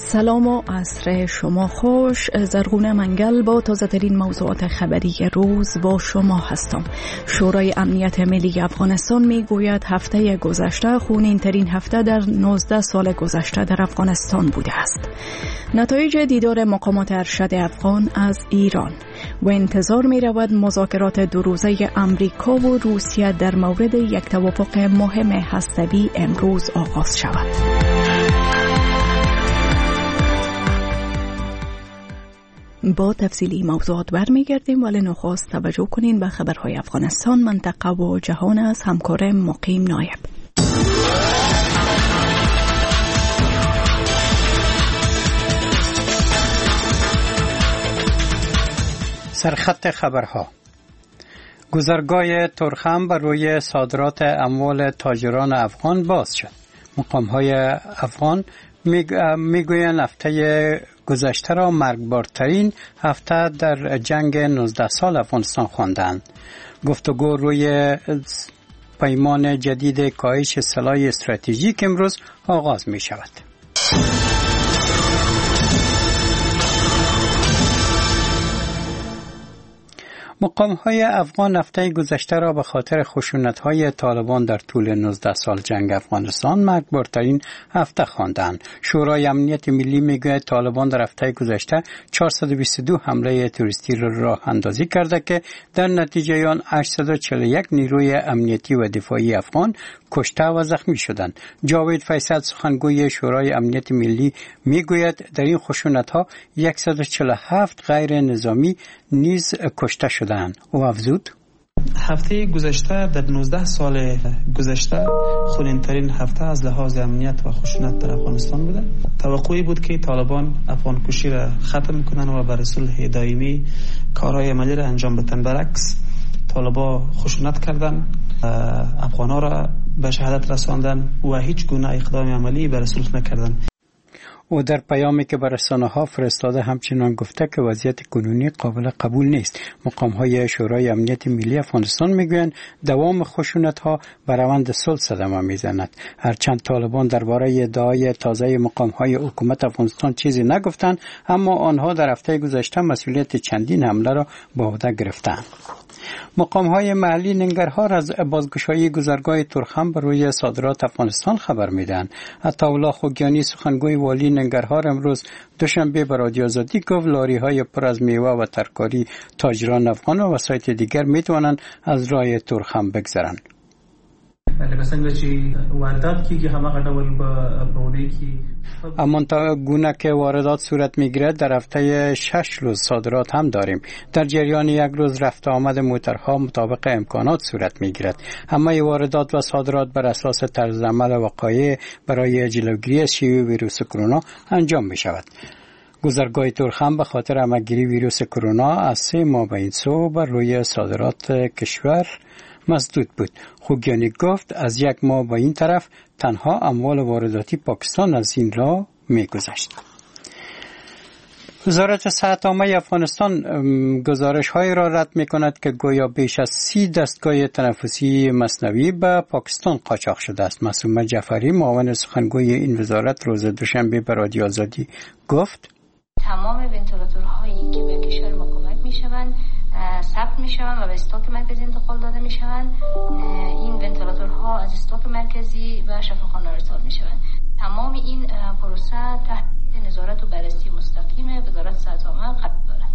سلام و عصر شما خوش. زرغونه منگل با تازه ترین موضوعات خبری روز با شما هستم. شورای امنیت ملی افغانستان می گوید هفته گذشته خونین ترین هفته در 19 سال گذشته در افغانستان بوده است. نتایج دیدار مقامات ارشد افغان از ایران و انتظار می رود مذاکرات دو روزه امریکا و روسیه در مورد یک توافق مهم هسته‌ای امروز آغاز شود. با تفصیلی موضوعات برمیگردیم، ولی نخست توجه کنین به خبرهای افغانستان، منطقه و جهان از همکار مقیم نایب. سرخط خبرها: گذرگاه ترخم بر روی صادرات اموال تاجران افغان باز شد. مقام‌های افغان میگویند هفته گذشته را مرگبارترین هفته در جنگ 19 سال افغانستان خواندند. گفتگو روی پیمان جدید کاهش سلاح استراتژیک امروز آغاز می شود. مقام‌های افغان هفته گذشته را به خاطر خشونت‌های طالبان در طول 19 سال جنگ افغانستان مرگبارترین هفته خواندند. شورای امنیت ملی میگوید طالبان در هفته گذشته 422 حمله تروریستی را راه اندازی کرده که در نتیجه آن 841 نیروی امنیتی و دفاعی افغان کشته و زخمی شدند. جاوید فیصل سخنگوی شورای امنیت ملی میگوید در این خشونت‌ها 147 غیر نظامی نیز کشته شدند. او افزود: هفته گذشته در 19 سال گذشته خونین‌ترین هفته از لحاظ امنیت و خشونت در افغانستان بوده. توقعی بود که طالبان افغان کشی را ختم کنند و بر صلح دائمی کارهای عملی را انجام بدن. برعکس طالبان خشونت کردند، افغان‌ها را به شهادت رساندن و هیچ گونه اقدام عملی بر صلح نکردند. او در پیامی که بر رسانه‌ها فرستاده همچنان گفته که وضعیت کنونی قابل قبول نیست. مقام‌های شورای امنیت ملی افغانستان میگویند دوام خشونت‌ها بر روند صلح صدمه میزند. هرچند طالبان درباره ادعای تازه مقام‌های حکومت افغانستان چیزی نگفتند، اما آنها در هفته گذشته مسئولیت چندین حمله را به عهده گرفتند. مقام‌های محلی ننگرهار از بازگشایی گذرگاه ترخم بر روی صادرات افغانستان خبر میدهند. عطاالله خوگیانی سخنگوی والی ننگرهار امروز دوشنبه به رادیو آزادی گفت لاری‌های پر از میوه و ترکاری تاجران افغان و وسایط دیگر میتوانند از راه ترخم بگذرند. لکه څنګه چې واردات کیږي هماغه ډول به ونی کی همانطور گونه که واردات صورت میگیرد در هفته 6 روز صادرات هم داریم. در جریان یک روز رفت آمد موترها مطابق امکانات صورت میگیرد. همه واردات و صادرات بر اساس طرز عمل وقایع برای جلوگیری از شیوع ویروس کرونا انجام می شود. گذرگاه ترخم به خاطر همه‌گیری ویروس کرونا از 3 ماه به این سو بر روی صادرات کشور مسدود بود. خوگیانی گفت از 1 ماه به این طرف تنها اموال وارداتی پاکستان از این راه می‌گذشت. وزارت صحت عامه افغانستان گزارش‌های را رد می‌کند که گویا بیش از 30 دستگاه تنفسی مصنوعی به پاکستان قاچاق شده است. معصومه جعفری معاون سخنگوی این وزارت روز دوشنبه به رادیو آزادی گفت: تمام ونتیلاتورهایی که به کشور ما کمک می‌شوند ثبت میشوند و به استاک مرکزی انتقال داده میشوند. این ونتیلاتورها از استاک مرکزی و شفاخانه ارسال میشوند. تمام این پروسه تحت نظارت و بررسی مستقیم وزارت صحت عامه قرار دارد.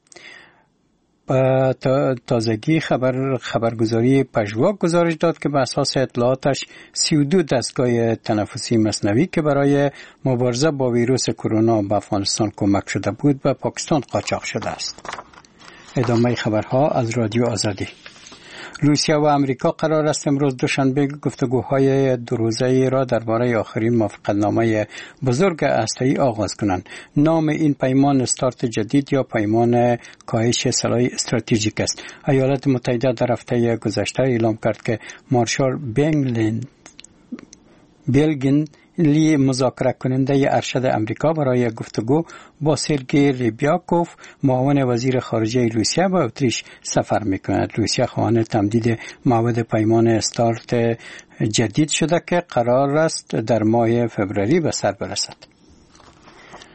تازگی خبرگزاری پژواک گزارش داد که بر اساس اطلاعاتش 32 دستگاه تنفسی مصنوعی که برای مبارزه با ویروس کرونا به افغانستان کمک شده بود به پاکستان قاچاق شده است. ادامه خبرها از رادیو آزادی. روسیه و امریکا قرار است امروز دوشنبه گفتگوهای 2 روزه‌ای را درباره آخرین موافقتنامه بزرگ هسته‌ای آغاز کنند. نام این پیمان استارت جدید یا پیمان کاهش سلاح استراتژیک است. ایالات متحده در هفته گذشته اعلام کرد که مارشال بیلگین لی مذاکره کننده ارشد امریکا برای گفتگو با سرگئی ریبیاکوف معاون وزیر خارجه روسیه به اتریش سفر میکند. روسیه خواهان تمدید موعد پیمان استارت جدید شده که قرار است در ماه فوریه به سر برسد.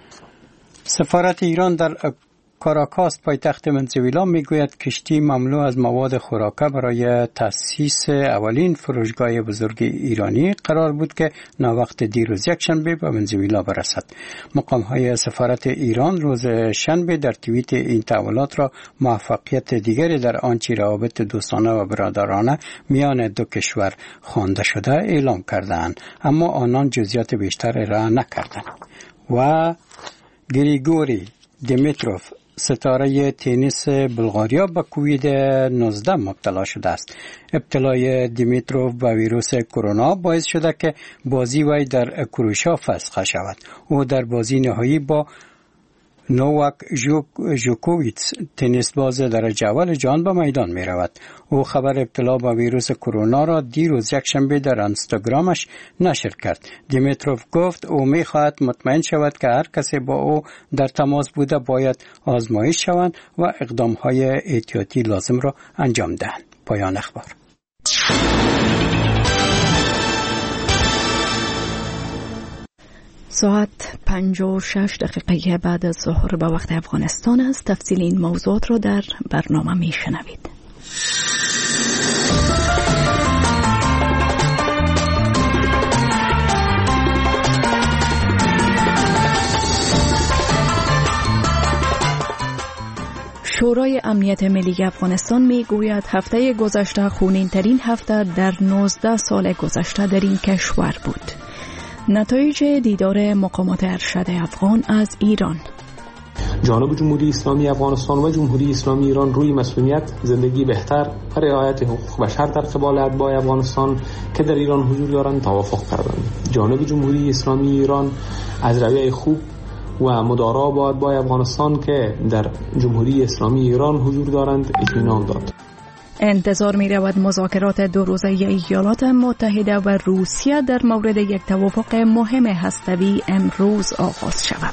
سفارت ایران در کاراکاس پایتخت ونزوئلا میگوید کشتی مملو از مواد خوراکه برای تأسیس اولین فروشگاه بزرگ ایرانی قرار بود که ناوقت دیروز یکشنبه به ونزوئلا برسد. مقام‌های سفارت ایران روز شنبه در توییت این تحولات را موفقیت دیگری در آنچه روابط دوستانه و برادرانه میان دو کشور خوانده شده اعلام کردند، اما آنان جزئیات بیشتر ارائه نکردند. و گریگوری دیمیتروف ستاره تنیس بلغاریا به کووید 19 مبتلا شده است. ابتلای دیمیتروف به ویروس کرونا باعث شده که بازی وی در کروشا فسخ شود. او در بازی نهایی با نوواک جوکوویچ تنیس باز درجه اول جهان به میدان می رود. او خبر ابتلا به ویروس کرونا را دیروز یکشنبه در اینستاگرامش نشر کرد. دیمیتروف گفت او می خواهد مطمئن شود که هر کسی با او در تماس بوده باید آزمایش شوند و اقدام‌های احتیاطی لازم را انجام دهند. پایان اخبار. ساعت 56 دقیقه بعد از ظهر به وقت افغانستان است. تفصیل این موضوعات را در برنامه می شنوید. شورای امنیت ملی افغانستان می گوید هفته گذشته خونین ترین هفته در 19 سال گذشته در این کشور بود. نتایج دیدار مقامات ارشد افغان از ایران. جانب جمهوری اسلامی افغانستان و جمهوری اسلامی ایران روی مسئولیت زندگی بهتر و رعایت حقوق بشر در قبال اتباع افغانستان که در ایران حضور دارند توافق کردند. جانب جمهوری اسلامی ایران از رویه خوب و مدارا با اتباع افغانستان که در جمهوری اسلامی ایران حضور دارند اطمینان داد. انتظار می رود مذاکرات 2 روزه ایالات متحده و روسیه در مورد یک توافق مهم هسته‌ای امروز آغاز شود.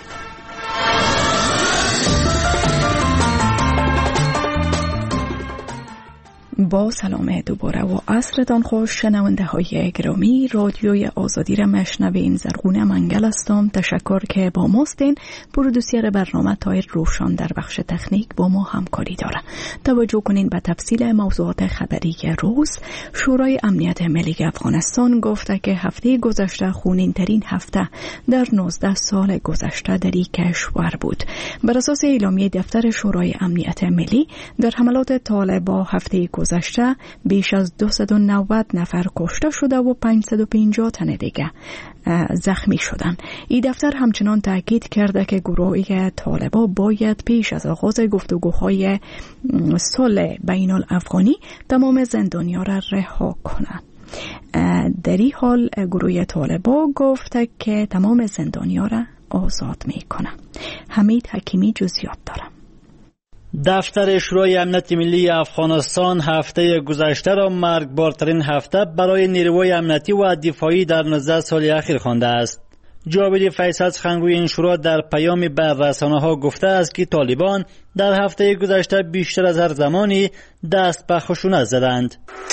با سلام دوباره و عصرتان خوش شنونده های گرامی. رادیوی آزادی را مشنوین. زرغونه منگل هستم. تشکر که با ماستین. پرودوسر برنامه تایر روشان در بخش تکنیک با ما همکاری داره. توجه کنین به تفصیل موضوعات خبری روز. شورای امنیت ملی افغانستان گفته که هفته گذشته خونین ترین هفته در 19 سال گذشته در این کشور بود. بر اساس اعلامیه دفتر شورای امنیت ملی، در حملات طالبان هفته گذشته بیش از 290 نفر کشته شده و 550 تن دیگه زخمی شدن. این دفتر همچنان تاکید کرده که گروه طالبان باید پیش از آغاز گفتگوهای صلح بین الافغانی تمام زندانیان را رها کنند. در این حال گروه طالبان گفته که تمام زندانیان را آزاد میکنه. حمید حکیمی جزئیات داره. دفتر شورای امنیت ملی افغانستان هفته گذشته را مرگبارترین هفته برای نیروهای امنیتی و دفاعی در 19 سال اخیر خوانده است. جاوید فیصل سخنگوی این شورا در پیامی به رسانه‌ها گفته است که طالبان در هفته گذشته بیشتر از هر زمانی دست به خشونت زدند.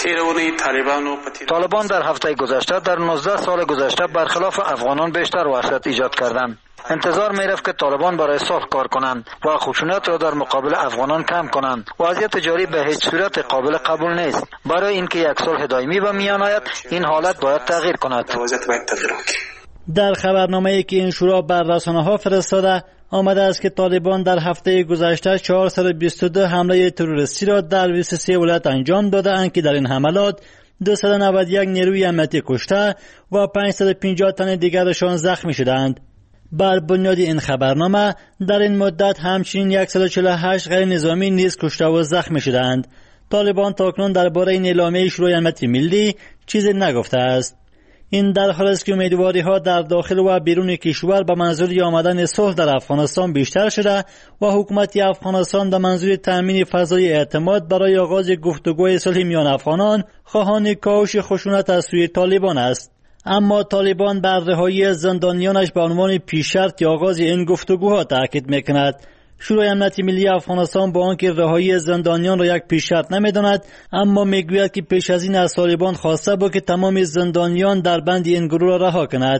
طالبان در هفته گذشته در 19 سال گذشته برخلاف افغانان بیشتر وحشت ایجاد کردند. انتظار می‌رفت که طالبان برای صلح کار کنند و خشونت را در مقابل افغانان کم کنند. وضعیت جاری به هیچ صورت قابل قبول نیست. برای اینکه یک صلح دائمی به میان آید، این حالت باید تغییر کند. در خبرنامه‌ای که این شورا بر رسانه‌ها فرستاده آمده است که طالبان در هفته گذشته 422 حمله تروریستی را در 23 ولایت انجام داده‌اند که در این حملات 291 نیروی امنیتی کشته و 550 تن دیگرشان زخمی شدند. بر بنیاد این خبرنامه در این مدت همچنین 148 غیر نظامی نیز کشته و زخمی شدند. طالبان تاکنون درباره این اعلامیه شورای امنیت ملی چیزی نگفته است. این در حالی است که امیدواری‌ها در داخل و بیرون کشور به منظور آمدن صلح در افغانستان بیشتر شده و حکومت افغانستان به منظور تامین فضای اعتماد برای آغاز گفتگوی صلح میان افغانان خواهان کاهش خشونت از سوی طالبان است. اما طالبان بر رهایی زندانیانش به عنوان پیش‌شرط آغاز این گفتگوها تاکید می‌کند. شورای امنیت ملی افغانستان با آنکه رهایی زندانیان را یک پیش‌شرط نمی‌داند، اما می‌گوید که پیش از این از طالبان خواسته بود که تمام زندانیان در بند این گروه را رها کند.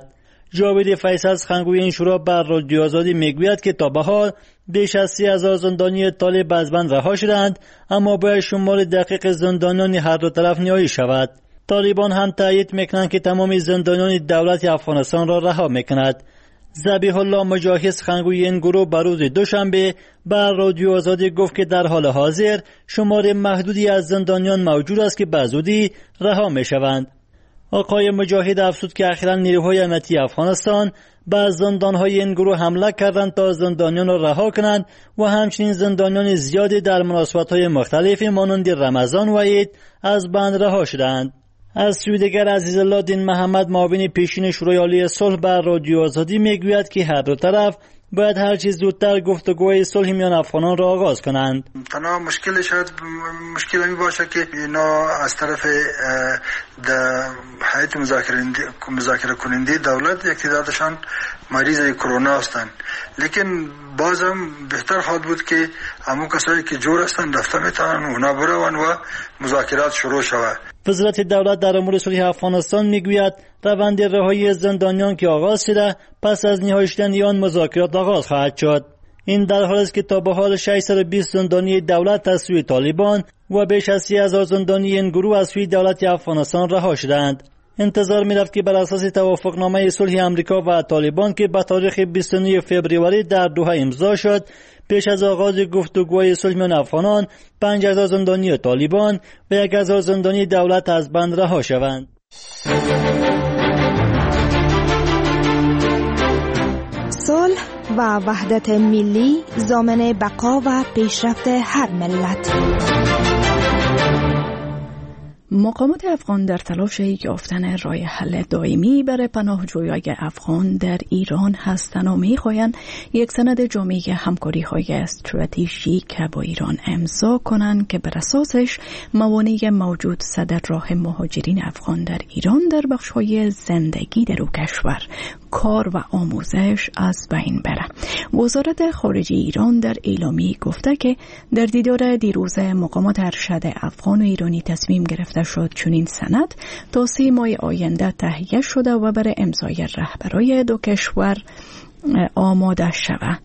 جاوید فیصل سخنگوی این شورا بر رادیو آزادی میگوید که تا به حال بیش از 30,000 زندانی طالب از بند رها شدند، اما باید شمار دقیق زندانیان هر دو طرف نیایی شود. طالبان هم تایید میکنند که تمام زندانیان دولت افغانستان را رها میکند. ذبیح الله مجاهد سخنگوی این گروه بر روز دوشنبه بر رادیو آزادی گفت که در حال حاضر شمار محدودی از زندانیان موجود است که به زودی رها میشوند. آقای مجاهد افزود که اخیراً نیروهای امنیتی افغانستان به زندانهای این گروه حمله کردند تا زندانیان را رها کنند و همچنین زندانیان زیادی در مناسبت‌های مختلف مانند رمضان و عید از بند رها شدند. از سوی دیگر عزیزالله دین محمد معاون پیشین شورای عالی صلح بر رادیو آزادی میگوید که هر دو طرف باید هر چیز زودتر گفتگوی صلح میان افغانان را آغاز کنند. تنها مشکل شاید مشکل می باشه که اینا از طرف هیئت مذاکره کننده دولت یک تعدادشان مریض کرونا هستند، لیکن بازم بهتر خواهد بود که همون کسایی که جور هستند رفته میتونن اونا برون و مذاکرات شروع شود. وزارت دولت در امور صلح افغانستان میگوید روند رهایی زندانیان که آغاز شده پس از نهایی شدن آن مذاکرات آغاز خواهد شد. این در حالی است که تا به حال 620 زندانی دولت از سوی طالبان و بیش از 30,000 زندانی این گروه از سوی دولت افغانستان رها شدند. انتظار می‌رفت که بر اساس توافقنامه صلح آمریکا و طالبان که به تاریخ 29 فوریه در دوحه امضا شد، پیش از آغاز گفتگوهای صلح میان افغانان 5,000 زندانی طالبان و 1,000 زندانی دولت از بند رها شوند. صلح و وحدت ملی ضامن بقا و پیشرفت هر ملت. مقامات افغان در تلاش یافتن راه حل دائمی برای پناهجویان افغان در ایران هستند و می‌خواهند یک سند جامع همکاری‌های استراتژیک با ایران امضا کنند که بر اساسش موانع موجود در راه مهاجرین افغان در ایران در بخش‌های زندگی در او کشور، کار و آموزش از بین بره. وزارت خارجه ایران در اعلامیه گفته که در دیدار دیروز مقامات ارشد افغان و ایرانی تصمیم گرفته شد چنین سند تا 3 ماه آینده تهیه شده و برای امضای رهبرای دو کشور آماده شود.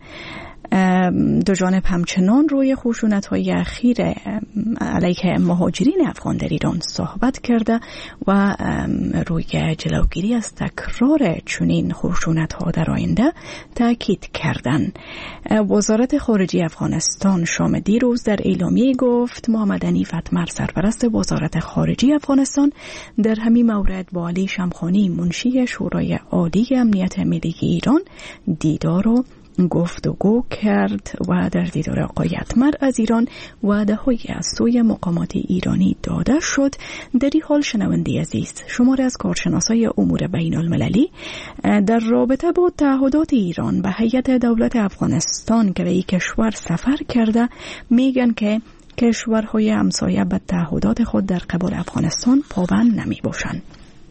دو جانب همچنان روی خشونت‌های اخیر علیه مهاجرین افغان در ایران صحبت کرده و روی جلوگیری از تکرار چنین خشونت‌ها در آینده تاکید کردند. وزارت خارجه افغانستان شام دیروز در اعلامیه گفت محمد حنیف اتمر سرپرست وزارت خارجه افغانستان در همین مورد با علی شمخانی منشی شورای عالی امنیت ملی ایران دیدار و گفتگو کرد و در دیدار آقای اتمر از ایران وعده‌هایی از سوی مقامات ایرانی داده شد. در این حال شنونده عزیز، شماری از کارشناسای امور بین المللی در رابطه با تعهدات ایران به هیئت دولت افغانستان که به این کشور سفر کرده میگن که کشورهای همسایه به تعهدات خود در قبال افغانستان پابند نمی باشند.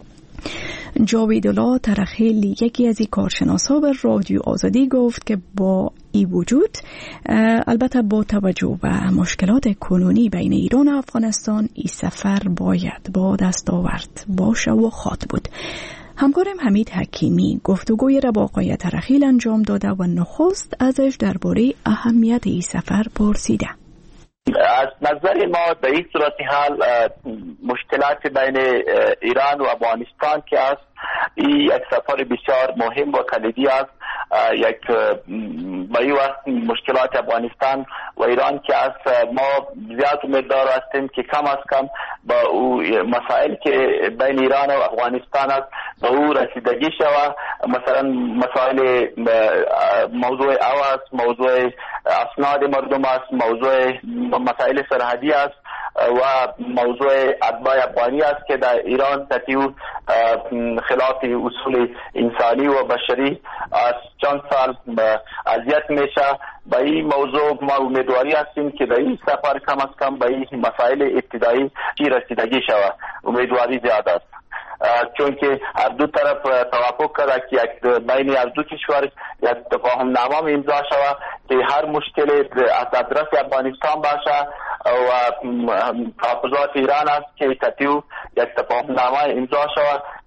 جاویدالله ترخیل یکی از این کارشناسا به رادیو آزادی گفت که با این وجود البته با توجه به مشکلات کنونی بین ایران و افغانستان این سفر باید با دستاورد باشه و خواهد بود. همکارم حمید حکیمی گفتگوی را با آقای ترخیل انجام داده و نخست ازش درباره اهمیت این سفر پرسیده. از نظر ما به این صورت حال مشکلات بین ایران و افغانستان که است این یک سفر بسیار مهم و کلیدی است. یک به این وقت مشکلات افغانستان و ایران که است ما زیاد امیدوار هستیم که کم از کم با او مسائل که بین ایران و افغانستان است به او رسیدگی شود. مثلا مسائل موضوع است، موضوع اسناد مردم است، موضوع مسائل سرحدی است و موضوع اتباع افغانی است که در ایران تطیع خلاف اصول انسانی و بشری از چند سال اذیت میشه. به این موضوع ما امیدواری هستیم که در این سفر کم از کم به این مسائل ابتدایی رسیدگی شود. امیدواری زیاد است چون که هر دو طرف توافق کرده که بین هر دو کشور یک تفاهم نامه امضا شود که هر مشکل از ادرس افغانستان باشه و تحفظات ایران است که تطیع یک تفاهم نامه امضا شود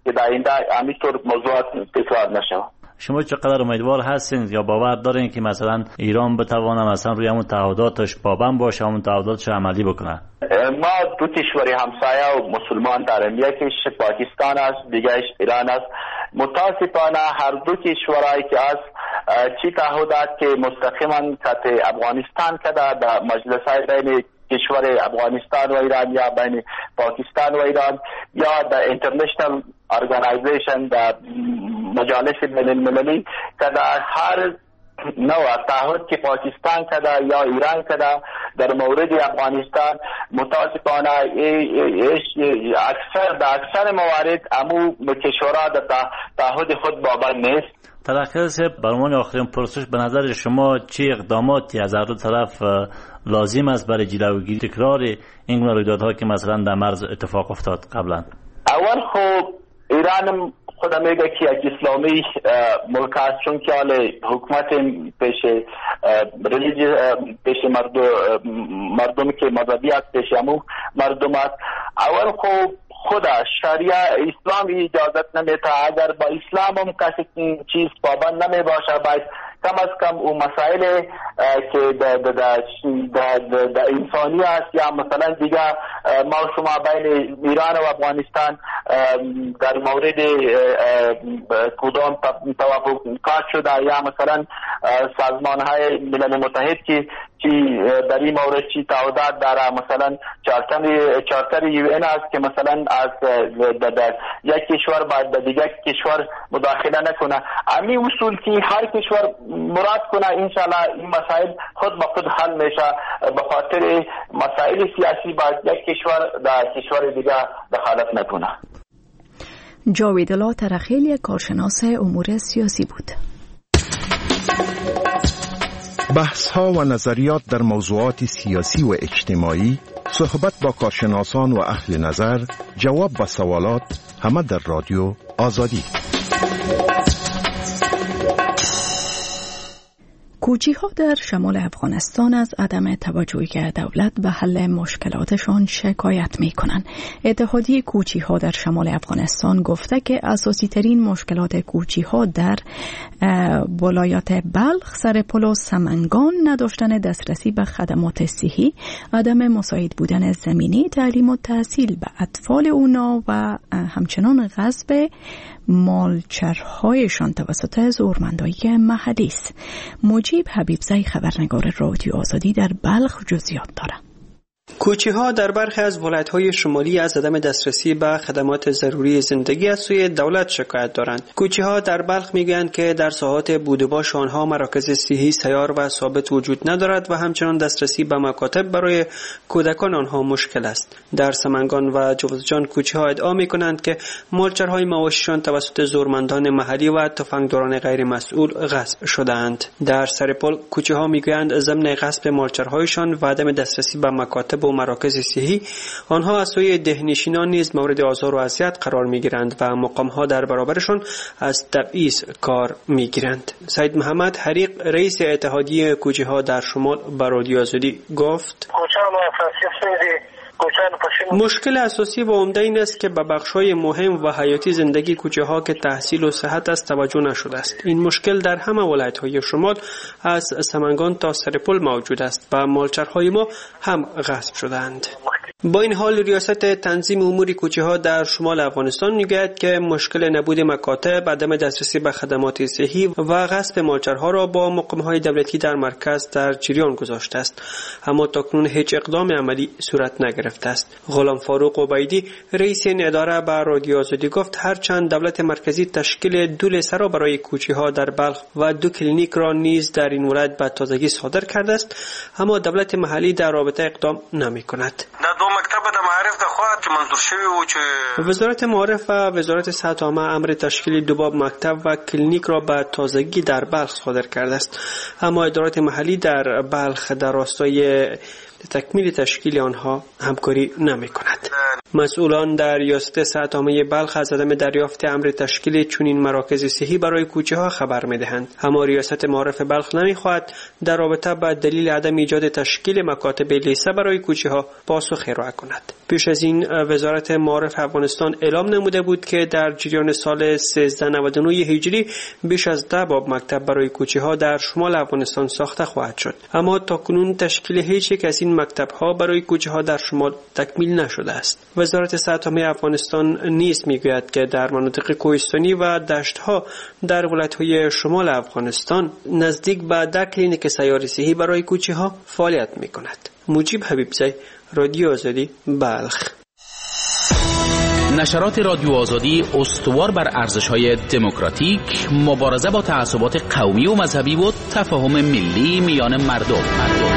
که در آینده همینطور موضوعات تکرار نشود. شما چقدر امیدوار هستین یا باور دارین که مثلا ایران بتونه مثلا روی همون تعهداتش پابند باشه، همون تعهداتش عملی بکنه؟ ما دو کشور همسایه و مسلمان داریم، یکیش پاکستان است، دیگهش ایران است. متاسفانه هر دو کشورهایی که از چی تعهدات که مستقیما تحت افغانستان کرده در مجلس‌های بین کشور افغانستان و ایران یا بین پاکستان و ایران یا در اینترنشنل ارگانایزیشن در مجالس بین المللی که در هر نوع تعهد که پاکستان کرده یا ایران کرده در مورد افغانستان متاسفانه اکثر موارد امو کشورها در تعهد خود پابند نیست. تلخیص برمان آخرین پرسش به نظر شما چه اقداماتی از هر دو طرف لازم است برای جلوگیری تکرار این گونه رویدادها که مثلا در مرز اتفاق افتاد قبلا؟ اول خب ایران خود میگه که یک اسلامی ملک است، چون که حال حکومت پیش مردم که مذهبی است، پیش همون مردم است. اول خب خود شریعه اسلام اجازت نمیده، اگر با اسلام هم کسی چیز پابند نمی باشه باید کم از کم اون مسائل که در انسانی است یا مثلا دیگه ما شما بین ایران و افغانستان در مورد کدام توافقات شده یا مثلا سازمان های ملل متحد که در این مورد چی تعهدات داره، مثلا چارتر UN است که مثلا از یک کشور باید به دیگر کشور مداخله نکنه. امی اصول که هر کشور مراد کنه انشاءالله این مسائل خود به خود حل میشه. به خاطر مسائل سیاسی باید یک کشور در کشور دیگر دخالت نکنه. جاوید الله ترخیل، کارشناس امور سیاسی بود. بحث‌ها و نظریات در موضوعات سیاسی و اجتماعی، صحبت با کارشناسان و اهل نظر، جواب به سوالات، همه در رادیو آزادی. کوچی‌ها در شمال افغانستان از عدم توجهی دولت به حل مشکلاتشان شکایت می‌کنند. اتحادیه کوچی‌ها در شمال افغانستان گفته که اساسی ترین مشکلات کوچی‌ها در ولایت بلخ، سرپل و سمنگان نداشتن دسترسی به خدمات صحی، عدم مساعد بودن زمینی تعلیم و تحصیل به اطفال اونا و همچنان غصب مالچرهایشان توسط زورمندای محلی است. مجیب حبیبزی، خبرنگار رادیو آزادی در بلخ، جزئیات دارد. کوچی‌ها در برخی از ولایت‌های شمالی از عدم دسترسی به خدمات ضروری زندگی از سوی دولت شکایت دارند. کوچی‌ها در بلخ میگویند که در ساحات بودباش آنها مراکز صحی سیار و ثابت وجود ندارد و همچنان دسترسی به مکاتب برای کودکان آنها مشکل است. در سمنگان و جوزجان کوچی‌ها ادعا می‌کنند که مالچرهای مواشیشان توسط زورمندان محلی و تفنگداران غیر مسئول غصب شده‌اند. در سرپل کوچی‌ها میگویند ضمن غصب مالچرهایشان و عدم دسترسی به مکاتب و مراکز صحی، آنها از سوی دهنشینان نیز مورد آزار و اذیت قرار میگیرند و مقامها در برابرشان از تبعیض کار میگیرند. سید محمد حریق، رئیس اتحادیه کوچه‌ها در شمال، به رادیو آزادی گفت: مشکل اساسی و عمده این است که به بخش‌های مهم و حیاتی زندگی کوچه‌ها که تحصیل و صحت است توجه نشده است. این مشکل در همه ولایت‌های شمال از سمنگان تا سرپل موجود است و مالچرهای ما هم غصب شده‌اند. با این حال ریاست تنظیم امور کوچه‌ها در شمال افغانستان میگوید که مشکل نبود مکاتب، عدم دسترسی به خدمات صحی و غصب مالچرها را با مقام‌های دولتی در مرکز در جریان گذاشته است، اما تاکنون هیچ اقدام عملی صورت نگرفته است. غلام فاروق عبیدی، رئیس این اداره، به رادیو آزادی گفت هرچند دولت مرکزی تشکیل 2 لسه برای کوچه‌ها در بلخ و 2 کلینیک را نیز در این ولایت به تازگی صادر کرده است، اما دولت محلی در رابطه اقدام نمی‌کند. وزارت معارف و وزارت صحت عامه امر تشکیل 2 مکتب و کلینیک را به تازگی در بلخ صادر کرده است، اما ادارات محلی در بلخ در راستای تکمیل تشکیل آنها همکاری نمی کند. مسئولان در ریاست صحت عامه بلخ از عدم دریافت امر تشکیل چنین مراکز صحی برای کوچه ها خبر می‌دهند، اما ریاست معارف بلخ نمی‌خواهد در رابطه با دلیل عدم ایجاد تشکیل مکاتب لیسه برای کوچه ها پاسخ ارائه کند. پیش از این وزارت معارف افغانستان اعلام نموده بود که در جریان سال 1399 هجری بیش از 10 باب مکتب برای کوچه ها در شمال افغانستان ساخته خواهد شد، اما تاکنون تشکیل هیچ یک از این مکتب ها برای کوچه ها در شمال تکمیل نشده است. وزارت صحت عامه افغانستان نیز میگوید که در مناطق کوهستانی و دشت ها در ولایت های شمال افغانستان نزدیک به 10 کلینیک سیار صحی برای کوچه ها فعالیت میکند. مجیب حبیبزی، رادیو آزادی، بلخ. نشرات رادیو آزادی استوار بر ارزش‌های دموکراتیک، مبارزه با تعصبات قومی و مذهبی و تفاهم ملی میان مردم.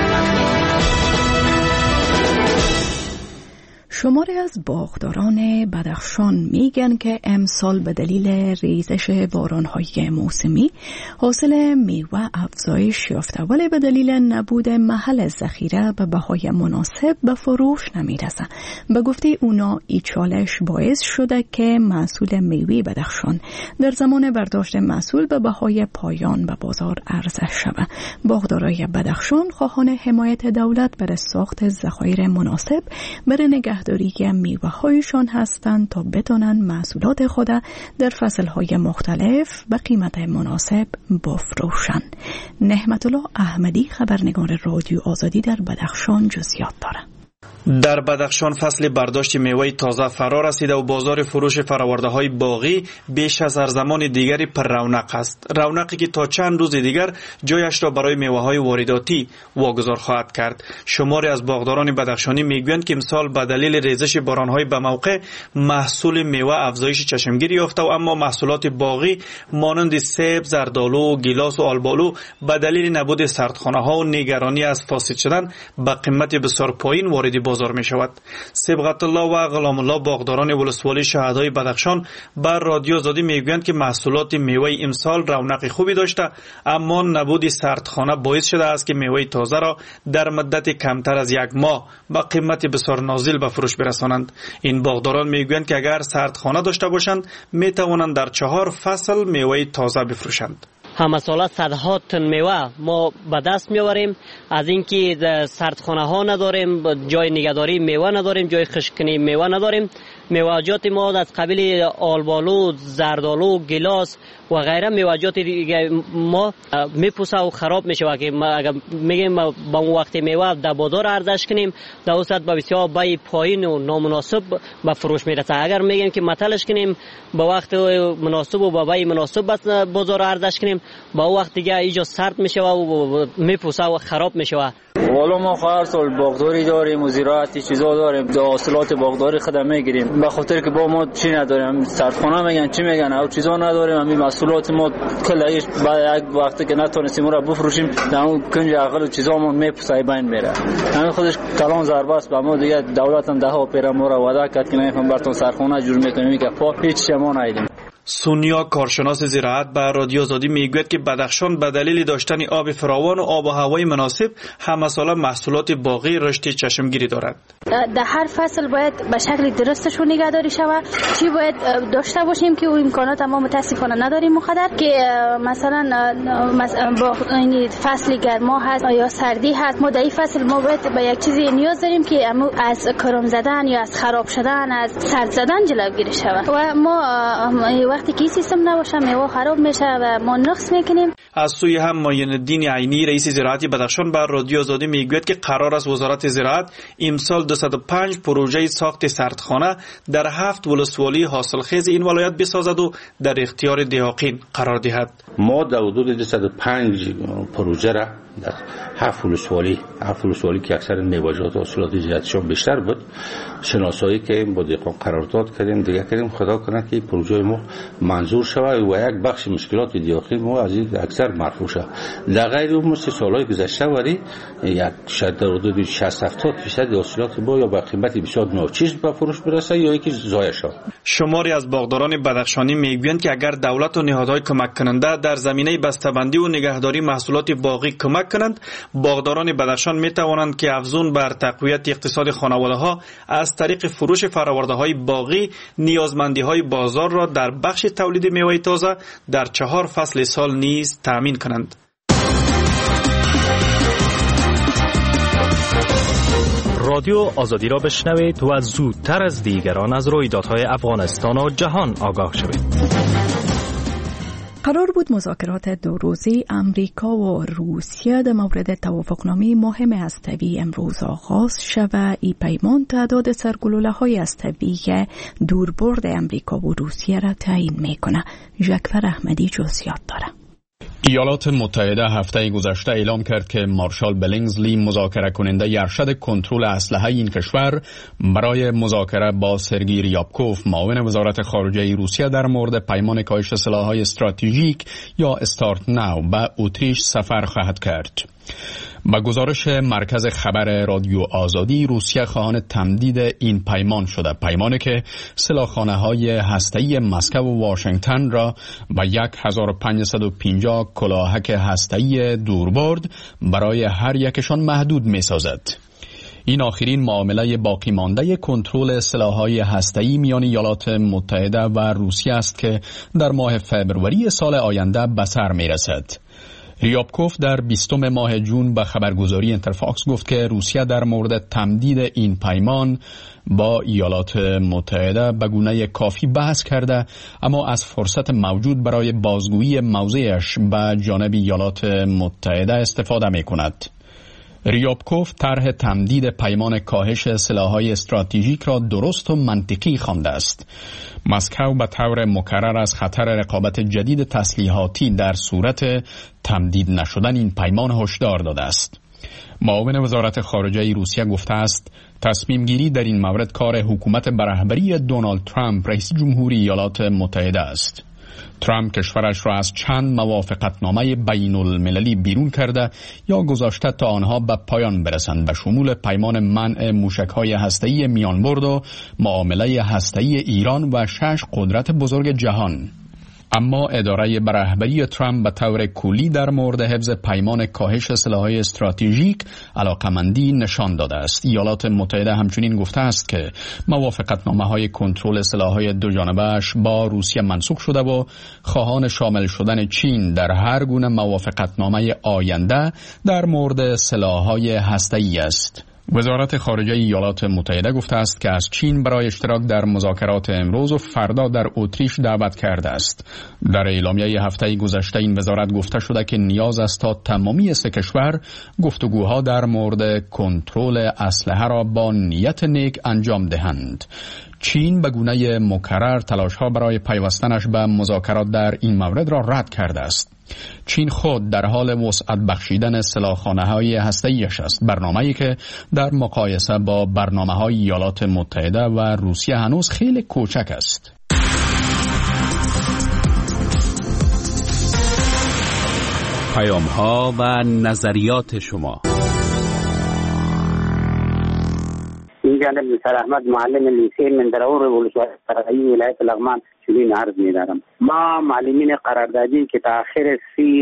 شماری از باغداران بدخشان میگن که امسال به دلیل ریزش باران‌های موسمی حاصل میوه افزایش یافته، ولی به دلیل نبود محل ذخیره به بهای مناسب به فروش نمیرسه. به گفته اونا این چالش باعث شده که محصول میوه بدخشان در زمان برداشت محصول به بهای پایان به بازار عرضه شود. باغدارای بدخشان خواهان حمایت دولت برای ساخت ذخایر مناسب برای نگهداری میوه هایشان هستند تا بتونن محصولات خود در فصلهای مختلف به قیمت مناسب بفروشن. نعمت الله احمدی، خبرنگار رادیو آزادی در بدخشان، جزئیات داره. در بدخشان فصل برداشت میوه تازه فرا رسیده و بازار فروش فراورده های باغی بیش از هر زمان دیگری پر رونق است. رونقی که تا چند روز دیگر جایش را برای میوه های وارداتی واگذار خواهد کرد. شماری از باغداران بدخشانی میگویند که امسال به دلیل ریزش باران های به موقع محصول میوه افزایش چشمگیری یافته و اما محصولات باغی مانند سیب، زردآلو، گیلاس و آلبالو به دلیل نبود سردخانه ها و نگرانی از فاسد شدن به قیمت بسیار پایین وارد بازار می شود. صبغت الله و غلام الله باغداران ولسوالی شهدای بدخشان بر رادیو آزادی میگویند که محصولات میوه امسال رونق خوبی داشته، اما نبود سردخانه باعث شده است که میوه تازه را در مدت کمتر از 1 ماه با قیمت بسیار نازل به فروش برسانند. این باغداران میگویند که اگر سردخانه داشته باشند می توانند در 4 فصل میوه تازه بفروشند. همه ساله صدها تن میوه ما به دست میآوریم. از اینکه سردخانه ها نداریم، جای نگهداری میوه نداریم، جای خشککنی میوه نداریم. میوه‌جات ما از قبیل آلبالو، زردآلو، گیلاس و غیره میوه‌جات دیگه ما میپوسه و خراب میشه که اگر میگیم با اون وقت میوه در بازار عرضش کنیم در اوسط به بسیار بای پایین و نامناسب به فروش میرسه. اگر میگیم که متلش کنیم به وقت مناسب و با بای مناسب بازار عرضش کنیم با اون وقت دیگه اینجا سرد میشه و میپوسه و خراب میشه. والا ما هر سال باغداری داریم و زراعتی چیزا داریم، حاصلات باغداری خودم میگیریم، به خاطر که با ما چی نداریم، سردخانه میگن چی میگن او چیزا نداریم. همین محصولات ما کلایش بعد یک وقتی که نتونستیم اون را بفروشیم در اون کنج عقل چیزا ما میپسای بین میره. همین خودش کلان ضربه است به ما. دیگه دولت هم ده ها پیر ما را وعده کرد که نمیخوام براتون سردخانه جور میکنیم که پا هیچ چیز ما ندیدیم. سونیا کارشناس زراعت به رادیو آزادی میگوید که بدخشان به دلیل داشتن آب فراوان و آب و هوای مناسب همه ساله محصولات باغی رشد چشمگیری دارد. در هر فصل باید به شکل درستش نگهداری شود. چی باید داشته باشیم که اون امکانات ما متاسفانه نداریم مقدر که مثلا با فصل گرما هست یا سردی هست، ما در این فصل ما باید به یک چیزی نیاز داریم که از کرم زدن یا از خراب شدن، از سرد زدن جلوگیری شود. و ما وقتی که سیستم نباشه میوه خراب میشه و ما نقص میکنیم. از سوی هم معین الدین عینی رئیس زراعت بدخشان بر رادیو آزادی میگوید که قرار است وزارت زراعت امسال 205 پروژه ساخت سردخانه در 7 ولسوالی حاصلخیز این ولایت بسازد و در اختیار دهاقین قرار دهد. ما در حدود 205 پروژه را در 7 ولسوالی که اکثر میوه‌جات و حاصلات زراعتیشان بیشتر بود شناسایی که با دهقان قرارداد کردیم دیگه کردیم. خدا کنه که پروژه ما منظور شود و یک بخش مشکلات دهاقین ما از این اکثر مرفوع شود. در غیر اون مثل سالهای گذشته ولی یک شاید در حدود 60-70% حاصلات ما یا با قیمت بسیار ناچیز به فروش برسه یا یکی ضایع شود. شماری از باغداران بدخشانی میگویند که اگر دولت و نهادهای کمک کننده در زمینه بسته‌بندی و نگهداری محصولات باغی کمک کنند، باغداران بدخشان می توانند که افزون بر تقویت اقتصاد خانواده‌ها از طریق فروش فرآورده‌های باغی نیازمندی‌های بازار را در بخش تولید میوه تازه در 4 فصل سال نیز تأمین کنند. رادیو آزادی را بشنوید و زودتر از دیگران از رویدادهای افغانستان و جهان آگاه شوید. قرار بود مذاکرات 2 روزه امریکا و روسیه در مورد توافقنامه مهم هسته‌ای امروز آغاز شود. این پیمان تعداد سرگلوله‌های هسته‌ای دوربرد امریکا و روسیه را تعیین می‌کند. ژکفر احمدی جزئیات دارد. ایالات متحده هفته گذشته اعلام کرد که مارشال بلینگزلی مذاکره کننده ارشد کنترل اسلحه این کشور برای مذاکره با سرگئی ریابکوف معاون وزارت خارجه روسیه در مورد پیمان کاهش سلاح‌های استراتژیک یا استارت ناو به اتریش سفر خواهد کرد. با گزارش مرکز خبر رادیو آزادی، روسیه خواهان تمدید این پیمان شده، پیمانی که سلاحخانه‌های هسته‌ای مسکو و واشنگتن را با 1550 کلاهک هسته‌ای دوربرد برای هر یکشان محدود می‌سازد. این آخرین معامله باقی مانده کنترل سلاح‌های هسته‌ای میان ایالات متحده و روسیه است که در ماه فوریه سال آینده به سر می‌رسد. ریابکوف در 20 ماه جون به خبرگزاری اینترفاکس گفت که روسیه در مورد تمدید این پیمان با ایالات متحده به گونه کافی بحث کرده، اما از فرصت موجود برای بازگویی موضعش به جانب ایالات متحده استفاده می کند. ریابکوف طرح تمدید پیمان کاهش سلاح‌های استراتژیک را درست و منطقی خوانده است. مسکو به طور مکرر از خطر رقابت جدید تسلیحاتی در صورت تمدید نشدن این پیمان هشدار داده است. معاون وزارت خارجه روسیه گفته است تصمیم گیری در این مورد کار حکومت به رهبری دونالد ترامپ رئیس جمهوری ایالات متحده است. ترامپ کشورش را از چند موافقتنامه بین المللی بیرون کرده یا گذاشته تا آنها به پایان برسند، به شمول پیمان منع موشک‌های هسته‌ای میانبرد و معامله هسته‌ای ایران و 6 قدرت بزرگ جهان. اما اداره به رهبری ترامپ به طور کلی در مورد حفظ پیمان کاهش سلاح‌های استراتژیک علاقمندی نشان داده است. ایالات متحده همچنین گفته است که موافقتنامه‌های کنترل سلاح‌های دو جانبه‌اش با روسیه منسوخ شده و خواهان شامل شدن چین در هر گونه موافقتنامه آینده در مورد سلاح‌های هسته‌ای است. وزارت خارجه ایالات متحده گفته است که از چین برای اشتراک در مذاکرات امروز و فردا در اتریش دعوت کرده است. در اعلامیه هفته گذشته این وزارت گفته شده که نیاز است تا تمامی 3 کشور گفتگوها در مورد کنترل اسلحه را با نیت نیک انجام دهند. چین به گونه مکرر تلاش‌ها برای پیوستنش به مذاکرات در این مورد را رد کرده است. چین خود در حال وسعت بخشیدن سلاحخانه‌های هسته‌ایش است، برنامه‌ای که در مقایسه با برنامه‌های ایالات متحده و روسیه هنوز خیلی کوچک است. پیام‌ها و نظریات شما. این جانب نصر احمد معلم لیسه مندرور ولایت ولایت لغمان چنین عرض می‌دارم. ما معلمین قراردادی که تا آخر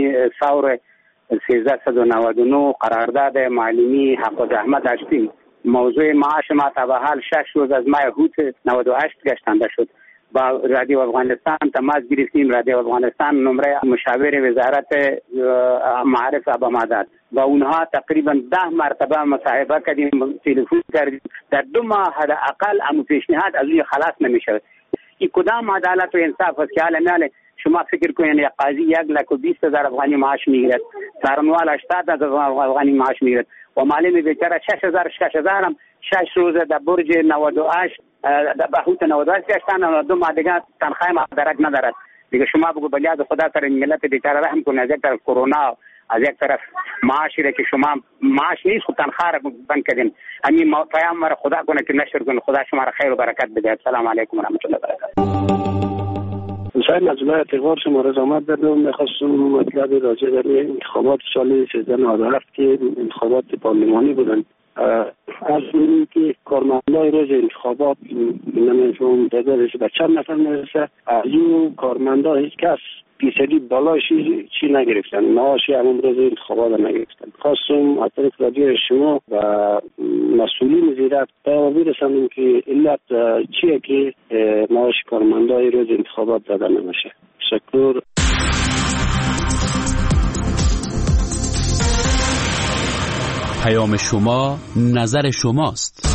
1399 قرارداد معلمی حق و زحمت داشتیم، موضوع معاش ما تا به حال 6 روز از ماه هوت 98 گشتنده شد. با رادیو افغانستان تماس گرفتیم. رادیو افغانستان نمره مشاور وزارت معارف ابا داد. با اونها تقریبا 10 مرتبه مصاحبه کردیم، تلفن کردیم. در 2 ماه حداقل ام پیشنهاد از این خلاص نمیشه. این کدام عدالت و انصاف است که حالا شما فکر کنید یک قاضی 1,20,000 افغانی معاش میگیرد، سرنوال 80,000 افغانی معاش میگیرد و معلم بیچاره 6,000 هم 6 روز در برج 98 در بهوت 98 گشتن و 2 ماه دیگه تنخواه مدرک ندارد. دیگه شما بگو بلیاد خدا سر ملت بیچاره رحم کنه. از یک طرف کرونا، از یک طرف معاشی را که شما معاش نیست خود تنخواه را بند کردین. همین پیام را خدا کنه که نشر کنه. خدا شما را خیر و برکت بده. السلام علیکم و رحمت الله و برکاته. مسائل از الله اعتبار شما رضامت دادم. میخواستم مطلب راجع به انتخابات سال 1397 که انتخابات پارلمانی بودن از اونی که کارمندای روز انتخابات نمیدونم تعدادش به چند نفر میرسه، از این کارمندا هیچ کس فیصدی بالایش چی نگرفتن، معاشی همون روز انتخابات نگرفتن. خواستم از طریق رادیو شما و مسئولین زیرت پیام برسانم که علت چیه که معاش کارمندای روز انتخابات داده نمیشه. تشکر. پیام شما نظر شماست.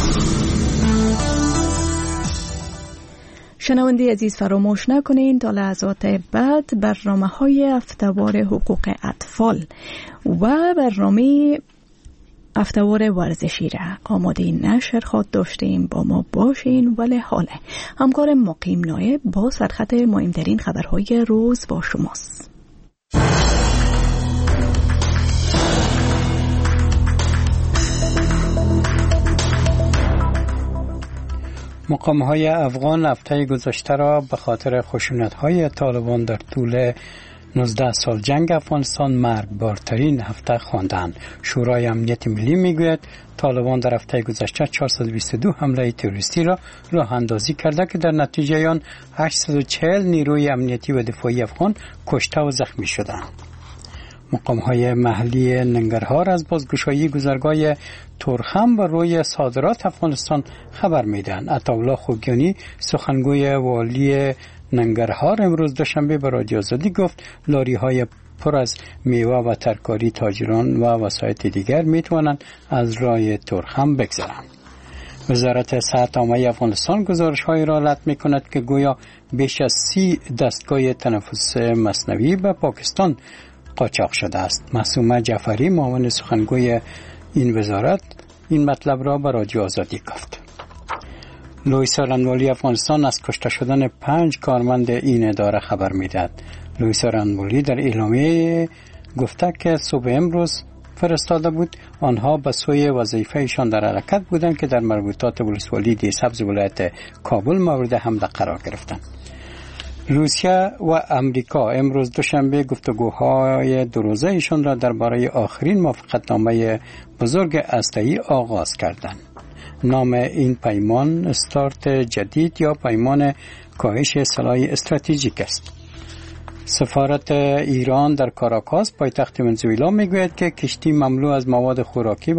شنونده عزیز فراموش نکنین تا لحظات بعد برنامه‌های هفته‌وار حقوق اطفال و برنامه هفته‌وار ورزشی را آماده نشر خواهد داشتیم. با ما باشین. ولی حالا همکار مقیم نایب با سرخط مهمترین خبرهای روز با شماست. مقام‌های افغان هفته گذشته را به خاطر خشونت‌های طالبان در طول 19 سال جنگ افغانستان مرگبارترین هفته خواندند. شورای امنیت ملی میگوید طالبان در هفته گذشته 422 حمله تروریستی را راه اندازی کرده که در نتیجه آن 840 نیروی امنیتی و دفاعی افغان کشته و زخمی شدند. مقام‌های محلی ننگرهار از بازگشایی گذرگاه تورخم بر روی صادرات افغانستان خبر میدهند. عطاالله خوگیانی سخنگوی والی ننگرهار امروز دوشنبه به رادیو آزادی گفت لاری‌های پر از میوه و ترکاری تاجران و وسایط دیگر میتوانند از راه تورخم بگذرند. وزارت صحت عامه افغانستان گزارش‌هایی را رد می‌کند که گویا بیش از 30 دستگاه تنفس مصنوعی به پاکستان قاچاق شده است. معصومه جعفری معاون سخنگوی این وزارت این مطلب را به رادیو آزادی گفت. لوئیس رنوالی افغانستان از کشته شدن 5 کارمند این اداره خبر میدهد. لوئیس رنوالی در اعلامیه گفته که صبح امروز فرستاده بود آنها به سوی وظیفه‌شان در حرکت بودند که در مربوطات ولسوالی دیرسبز ولایت کابل مورد حمله قرار گرفتند. روسیه و امریکا امروز دوشنبه گفتگوهای دو روزه‌شان را درباره آخرین موافقتنامه بزرگ هسته‌ای آغاز کردند. نام این پیمان استارت جدید یا پیمان کاهش سلاح استراتژیک است. سفارت ایران در کاراکاس پایتخت ونزوئلا میگوید که کشتی مملو از مواد خوراکی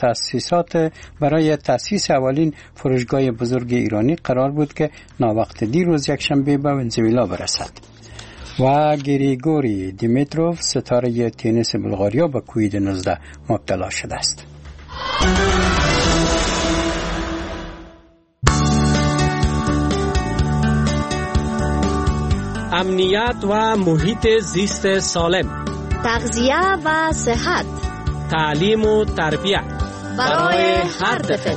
برای تأسیس اولین فروشگاه بزرگ ایرانی قرار بود که ناوقت دیروز یکشنبه به ونزوئلا برسد. و گریگوری دیمیتروف ستاره تنیس بلغاریا به کووید 19 مبتلا شده است. امنیت و محیط زیست سالم، تغذیه و صحت، تعلیم و تربیت برای هر طفل.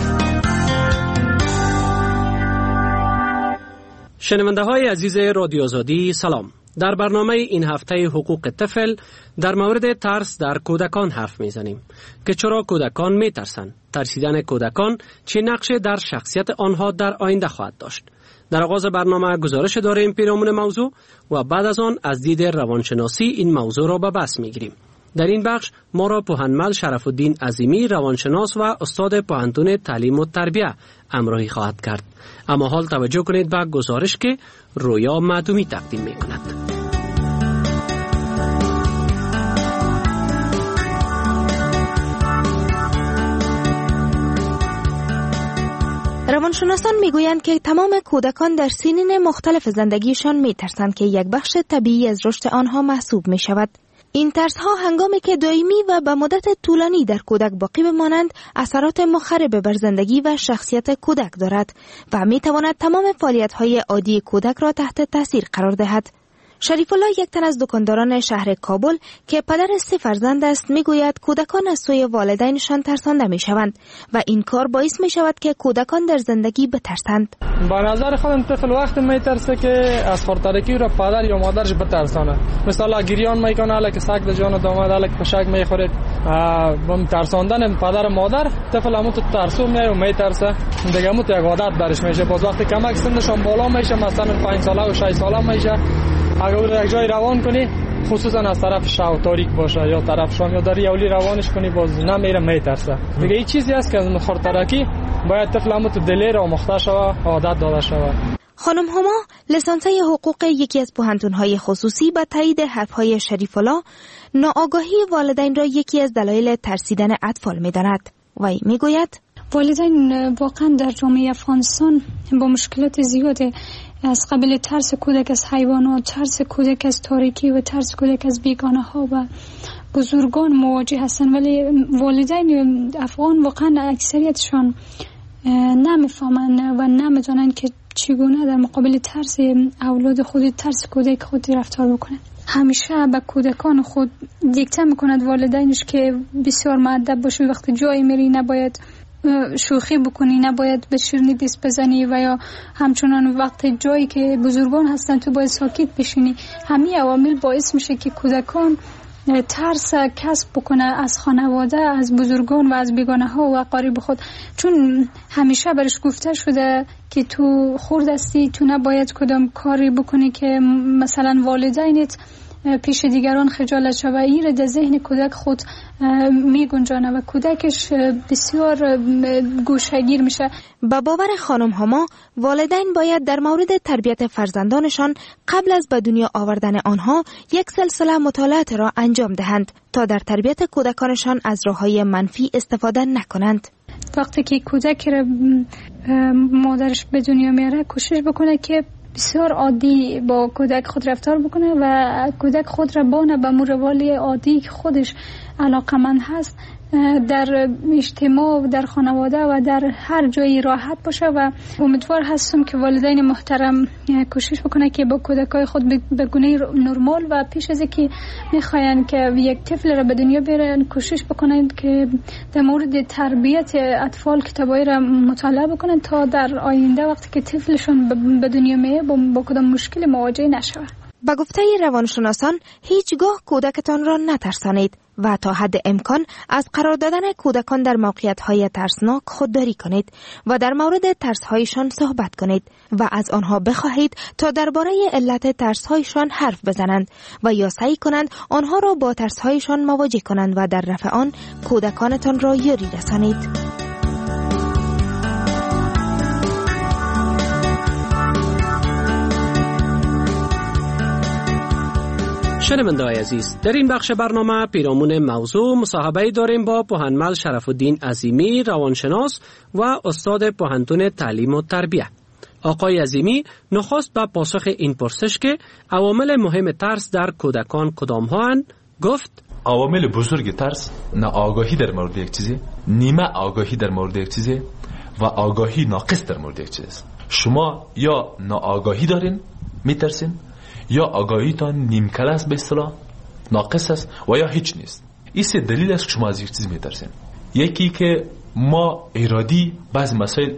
شنونده های عزیز رادیو آزادی سلام. در برنامه این هفته حقوق طفل در مورد ترس در کودکان حرف میزنیم که چرا کودکان میترسند، ترسیدن کودکان چه نقشی در شخصیت آنها در آینده خواهد داشت. در آغاز برنامه گزارش داریم پیرامون موضوع و بعد از آن از دید روانشناسی این موضوع را به بحث میگیریم. در این بخش ما را پوهنمند شرف الدین عظیمی روانشناس و استاد پوهنتون تعلیم و تربیت همراهی خواهد کرد. اما حال توجه کنید به گزارش که رویا معدومی تقدیم میکند. روانشناسان میگویند که تمام کودکان در سنین مختلف زندگیشان میترسند که یک بخش طبیعی از رشد آنها محسوب می شود. این ترس ها هنگامی که دائمی و به مدت طولانی در کودک باقی بمانند اثرات مخرب بر زندگی و شخصیت کودک دارد و می تواند تمام فعالیت های عادی کودک را تحت تاثیر قرار دهد. شریف الله، یک تن از دکانداران شهر کابل که پدر 3 فرزند است، میگوید کودکان از سوی والدینشان ترسانده میشوند و این کار باعث می شود که کودکان در زندگی بترسند. با نظر خودم طفل وقت میترسه که از خورترکی را پدر یا مادرش بترسانه. مثلا گریان میکنه، الک سگ در جان داماد، الک پشک میخوره. ترساندن پدر مادر طفل همون تو ترسو میای و میترسه. دیگه همون یک عادت برش میشه. باز وقتی کمک سنشون بالا میشه، مثلا 5 ساله و 6 ساله میشه، اگر یک جای روان کنی خصوصا از طرف شب تاریک باشه یا طرف شام یا در یولی روانش کنی باز نمیره میترسه. دیگه این چیزی است که از مخاطرکی باید طفل تو دلیر آموخته شوه، عادت داده شوه. خانم هما لیسانسه حقوق یکی از پوهنتون‌های خصوصی با تایید حرف‌های شریف الله ناآگاهی والدین را یکی از دلایل ترسیدن اطفال می‌داند. وی میگوید والدین واقعا در جامعه افغانستان با مشکلات زیاده، از قبل ترس کودک از حیوانات، ترس کودک از تاریکی و ترس کودک از بیگانه ها و بزرگان مواجه هستند، ولی والدین افغان واقعا اکثریتشان نمیفهمند و نمیدونند که چگونه در مقابل ترس اولاد خود، ترس کودک خود رفتار بکنند. همیشه به کودکان خود دیکته میکند والدینش که بسیار مؤدب باشی، وقتی جایی میری نباید شوخی بکنی، نباید به شیرینی دست بزنی و یا همچنان وقتی جایی که بزرگان هستن تو باید ساکت بشینی. همین عوامل باعث میشه که کودکان ترس کسب بکنه از خانواده، از بزرگان و از بیگانه ها و اقارب خود، چون همیشه برش گفته شده که تو خرد هستی، تو نباید کدام کاری بکنی که مثلا والدینت پیش دیگران خجالت شود. این را در ذهن کودک خود می گنجانه و کودکش بسیار گوشهگیر میشه. با باور خانم هما، والدین باید در مورد تربیت فرزندانشان قبل از به دنیا آوردن آنها یک سلسله مطالعات را انجام دهند تا در تربیت کودکانشان از راههای منفی استفاده نکنند. وقتی که کودک را مادرش به دنیا میاره کوشش بکنه که بسیار عادی با کودک خود رفتار بکنه و کودک خود را بانه به روال عادی خودش علاقمند هست، در اجتماع و در خانواده و در هر جایی راحت باشه. و امیدوار هستم که والدین محترم کوشش بکنه که با کودکای خود به گونه نرمال و پیش از اینکه میخواین که یک طفل را به دنیا بیارن کوشش بکنن که در مورد تربیت اطفال کتابای را مطالعه بکنن تا در آینده وقتی که طفلشون به دنیا میاد با کدام مشکل مواجه نشود. با گفته روانشناسان هیچگاه کودکتان را نترسانید و تا حد امکان از قرار دادن کودکان در موقعیت‌های ترسناک خودداری کنید و در مورد ترس‌هایشان صحبت کنید و از آنها بخواهید تا درباره علت ترس‌هایشان حرف بزنند و یا سعی کنند آنها را با ترس‌هایشان مواجه کنند و در رفع آن کودکانتان را یاری رسانید. شنونده‌های عزیز، در این بخش برنامه پیرامون موضوع مصاحبه داریم با پوهنمل شرف الدین عظیمی، روانشناس و استاد پوهنتون تعلیم و تربیت. آقای عظیمی نخست به پاسخ این پرسش که عوامل مهم ترس در کودکان کدام هستند گفت: عوامل بزرگ ترس ناآگاهی در مورد یک چیزی، نیمه آگاهی در مورد یک چیزی و آگاهی ناقص در مورد یک چیز. شما یا ناآگاهی دارین میترسین، یا آگاهیتان نیم کل است، به اصطلاح ناقص است، و یا هیچ نیست. این سه دلیل است که شما از یک چیز میترسین. یکی که ما ارادی بعض مسائل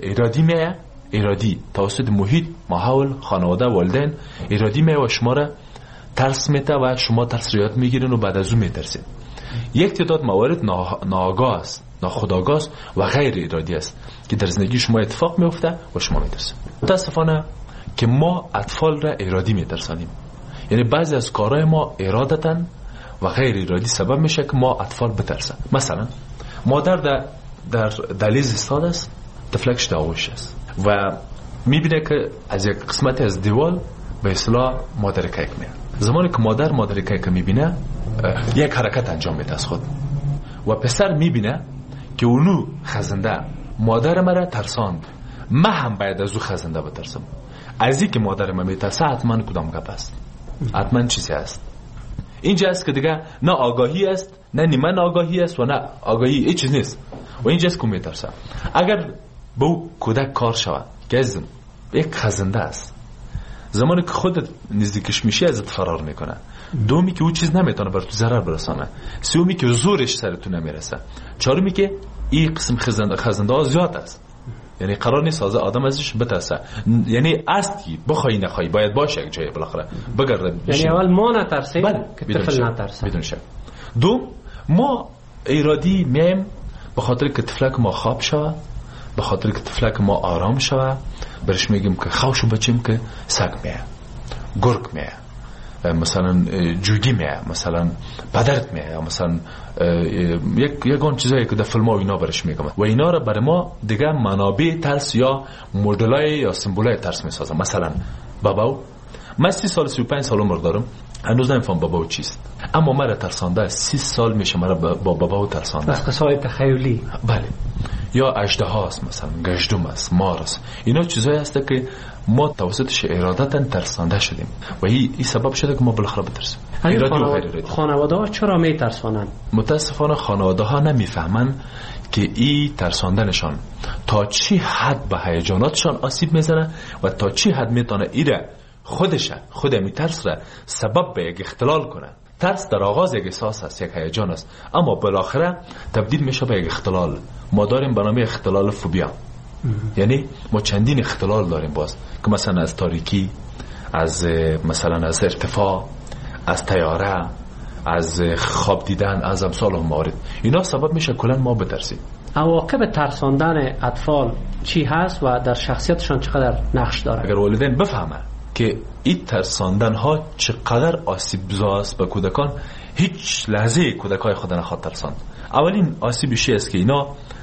ارادی توسط محیط، ماحول، خانواده، والدین ارادی و شما را ترس میته و شما ترس را یاد میگیرین و بعد از اون میترسین. یک تعداد موارد ناآگاه است، ناخودآگاه است و غیر ارادی است که در زندگی شما اتفاق میفته و شما میترسین. متاسفانه که ما اطفال را ارادی میترسانیم، یعنی بعضی از کارهای ما ارادتن و غیر ارادی سبب میشه که ما اطفال بترسن. مثلا مادر در دهلیز ایستاده است، طفلکش در آغوش است و میبینه که از یک قسمتی از دیوال به اصطلاح مادر کیک میاد. زمانی که مادر کیک میبینه یک حرکت انجام میده از خود و پسر میبینه که اونو خزنده مادر مرا ترساند، من هم باید از او خزنده بترسم. از این که مادر من میترسه حتما کدام گپ است، حتما چیزی است. اینجا است که دیگه نه آگاهی است، نه نیمه آگاهی است و نه آگاهی، هیچ چیز نیست و اینجا است که میترسه. اگر به او کودک کار شود که از یک خزنده است، زمانی که خودت نزدیکش میشی ازت فرار میکنه. دومی که او چیز نمیتونه بر تو ضرر برسانه. سومی که زورش سر تو نمیرسه. چهارمی که این قسم خزنده ها زیاد است، یعنی قرار نیست آدم ازش بترسه. یعنی است که بخوای نخوای باید باشه یک جایی بالاخره بگرد. یعنی اول ما نترسیم که طفل نترسه. بدون شک. دو، ما ارادی میم به خاطر که طفلک ما خواب شوه، به خاطر که طفلک ما آرام شوه، برش میگیم که خوشو بچیم که سگ میه، گرگ میه مثلا جوگی میه، مثلا پدرت میه، یا مثلا یکان چیزایی که در فیلم ها اینا برش میگم و اینا رو برای ما دیگه منابع ترس یا مدلای یا سمبولای ترس میسازم. مثلا باباو، من 30 سال 35 سال عمر دارم، هنوز نمیفهم باباو چیست، اما مرا ترسانده 30 سال میشه مرا با باباو ترسانده. از قصه های تخیلی. بله. یا اژدها است، مثلا گژدم است، مار است. اینا چیزایی هست که ما توسطش ارادتا ترسانده شدیم و این سبب شده که ما بالاخره بترسیم. خانواده ها چرا میترسانن؟ متاسفانه خانواده ها نمیفهمن که این ترساندنشان تا چی حد به هیجاناتشان آسیب میزنه و تا چی حد میتونه ایره خود میترس را سبب به یک اختلال کنه. ترس در آغاز یک احساس است، یک هیجان است، اما بالاخره تبدیل میشه به یک اختلال. ما داریم به نام اختلال فوبیا. یعنی ما چندین اختلال داریم باز که مثلا از تاریکی، از مثلا از ارتفاع، از طیاره، از خواب دیدن، از امثال هم موارد. اینا سبب میشه کلا ما بترسیم. عواقب ترساندن اطفال چی هست و در شخصیتشان چقدر نقش داره؟ اگر والدین بفهمن که این ترساندن ها چقدر آسیب‌زا است به کودکان، هیچ لحظه کودکای خود نخواد ترساند. اولین آسیبش است که اینا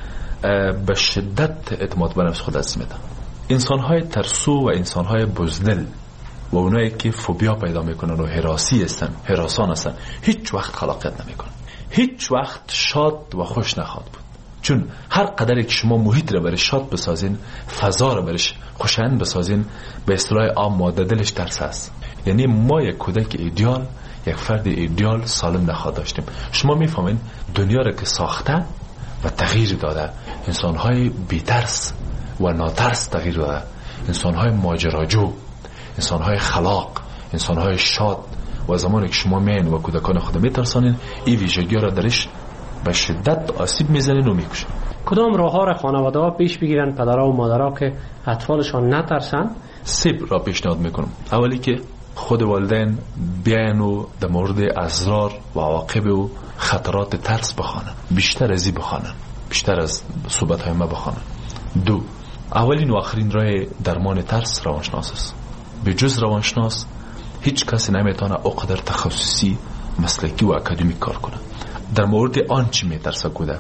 به شدت اعتماد به نفس خود از میدن. انسان‌های ترسو و انسان‌های بزدل و اونایی که فوبیا پیدا میکنن و هراسان هستن هیچ وقت خلاقیت نمیکنن، هیچ وقت شاد و خوش نخواهد بود. چون هر قدری که شما محیط رو برش شاد بسازین، فضا رو برش خوشایند بسازین، به اصطلاح عام ماده دلش ترس است. یعنی ما یک کودک ایدئال، یک فرد ایدئال سالم نخواهد داشتیم. شما میفهمین دنیا رو که ساخته و تغییر داده، انسان‌های بی‌ترس و ناترس تغییر داده، انسان‌های ماجراجو، انسان‌های خلاق، انسان‌های شاد. و زمانی که شما میین و کودکان خود میترسانین، این ویژگی‌ها را درش به شدت آسیب میزنین و میکشن. کدام راه‌ها را خانواده‌ها پیش بگیرن پدرها و مادرها که اطفالشان نترسن؟ سه را پیشنهاد میکنم. اولی که خود والدین بیاین و در مورد اسرار و عواقب و خطرات ترس بخوانن، بیشتر از این بخوانن، بیشتر از صحبت‌های ما بخوانن. دو، اولین و آخرین راه درمان ترس روانشناس است. به جز روانشناس هیچ کسی نمیتونه اقدر تخصصی، مسلکی و اکادمیک کار کنه. در مورد آنچه میترسه کودک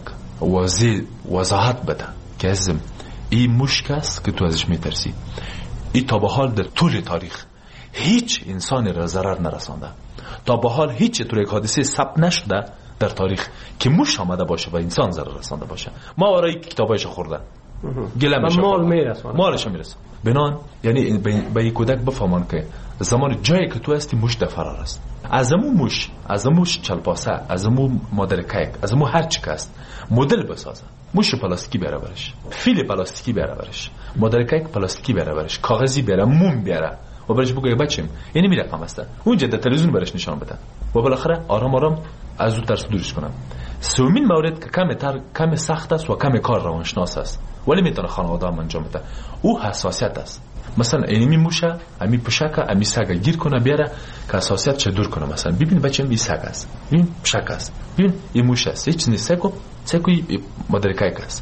وضاحت بده که ازم این مشک است که تو ازش میترسی. این تا به حال در طول تاریخ هیچ انسانی را ضرر نرسانده. تا به حال هیچ طور یک حادثه ثبت نشده در تاریخ که موش آمده باشه و انسان ضرر رسانده باشه. ما آرای کتابایش خوردن گلمش مال میرسونه، مالش میرسونه. بنان یعنی به یک کودک بفهمان که زمان جایی که تو هستی موش در فرار است. از امو موش، از امو چلپاسه، از امو مادر کیک، از امو هر چی که است مدل بسازه. موش پلاستیکی بیاره برش، فیل پلاستیکی بیاره برش، مادر کیک پلاستیکی بیاره برش، کاغذی بیاره، موم بیاره و برش بگه بچم اینی می رقم است. اونجا در تلویزیون برش نشان بده و بالاخره آرام آرام از اون ترس دورش کنم. سومین مورد که کم سخت است و کم کار روانشناس است ولی میتونه خانواده هم انجام بده، او حساسیت است. مثلا اینی موشه، امی پشکه، امی سگ گیر کنه بیاره که حساسیت چه دور کنه. مثلا ببین بچه‌م این سگ است، ببین پشک است، ببین این موشه است، هیچ نیست. سکو مادر کیک است،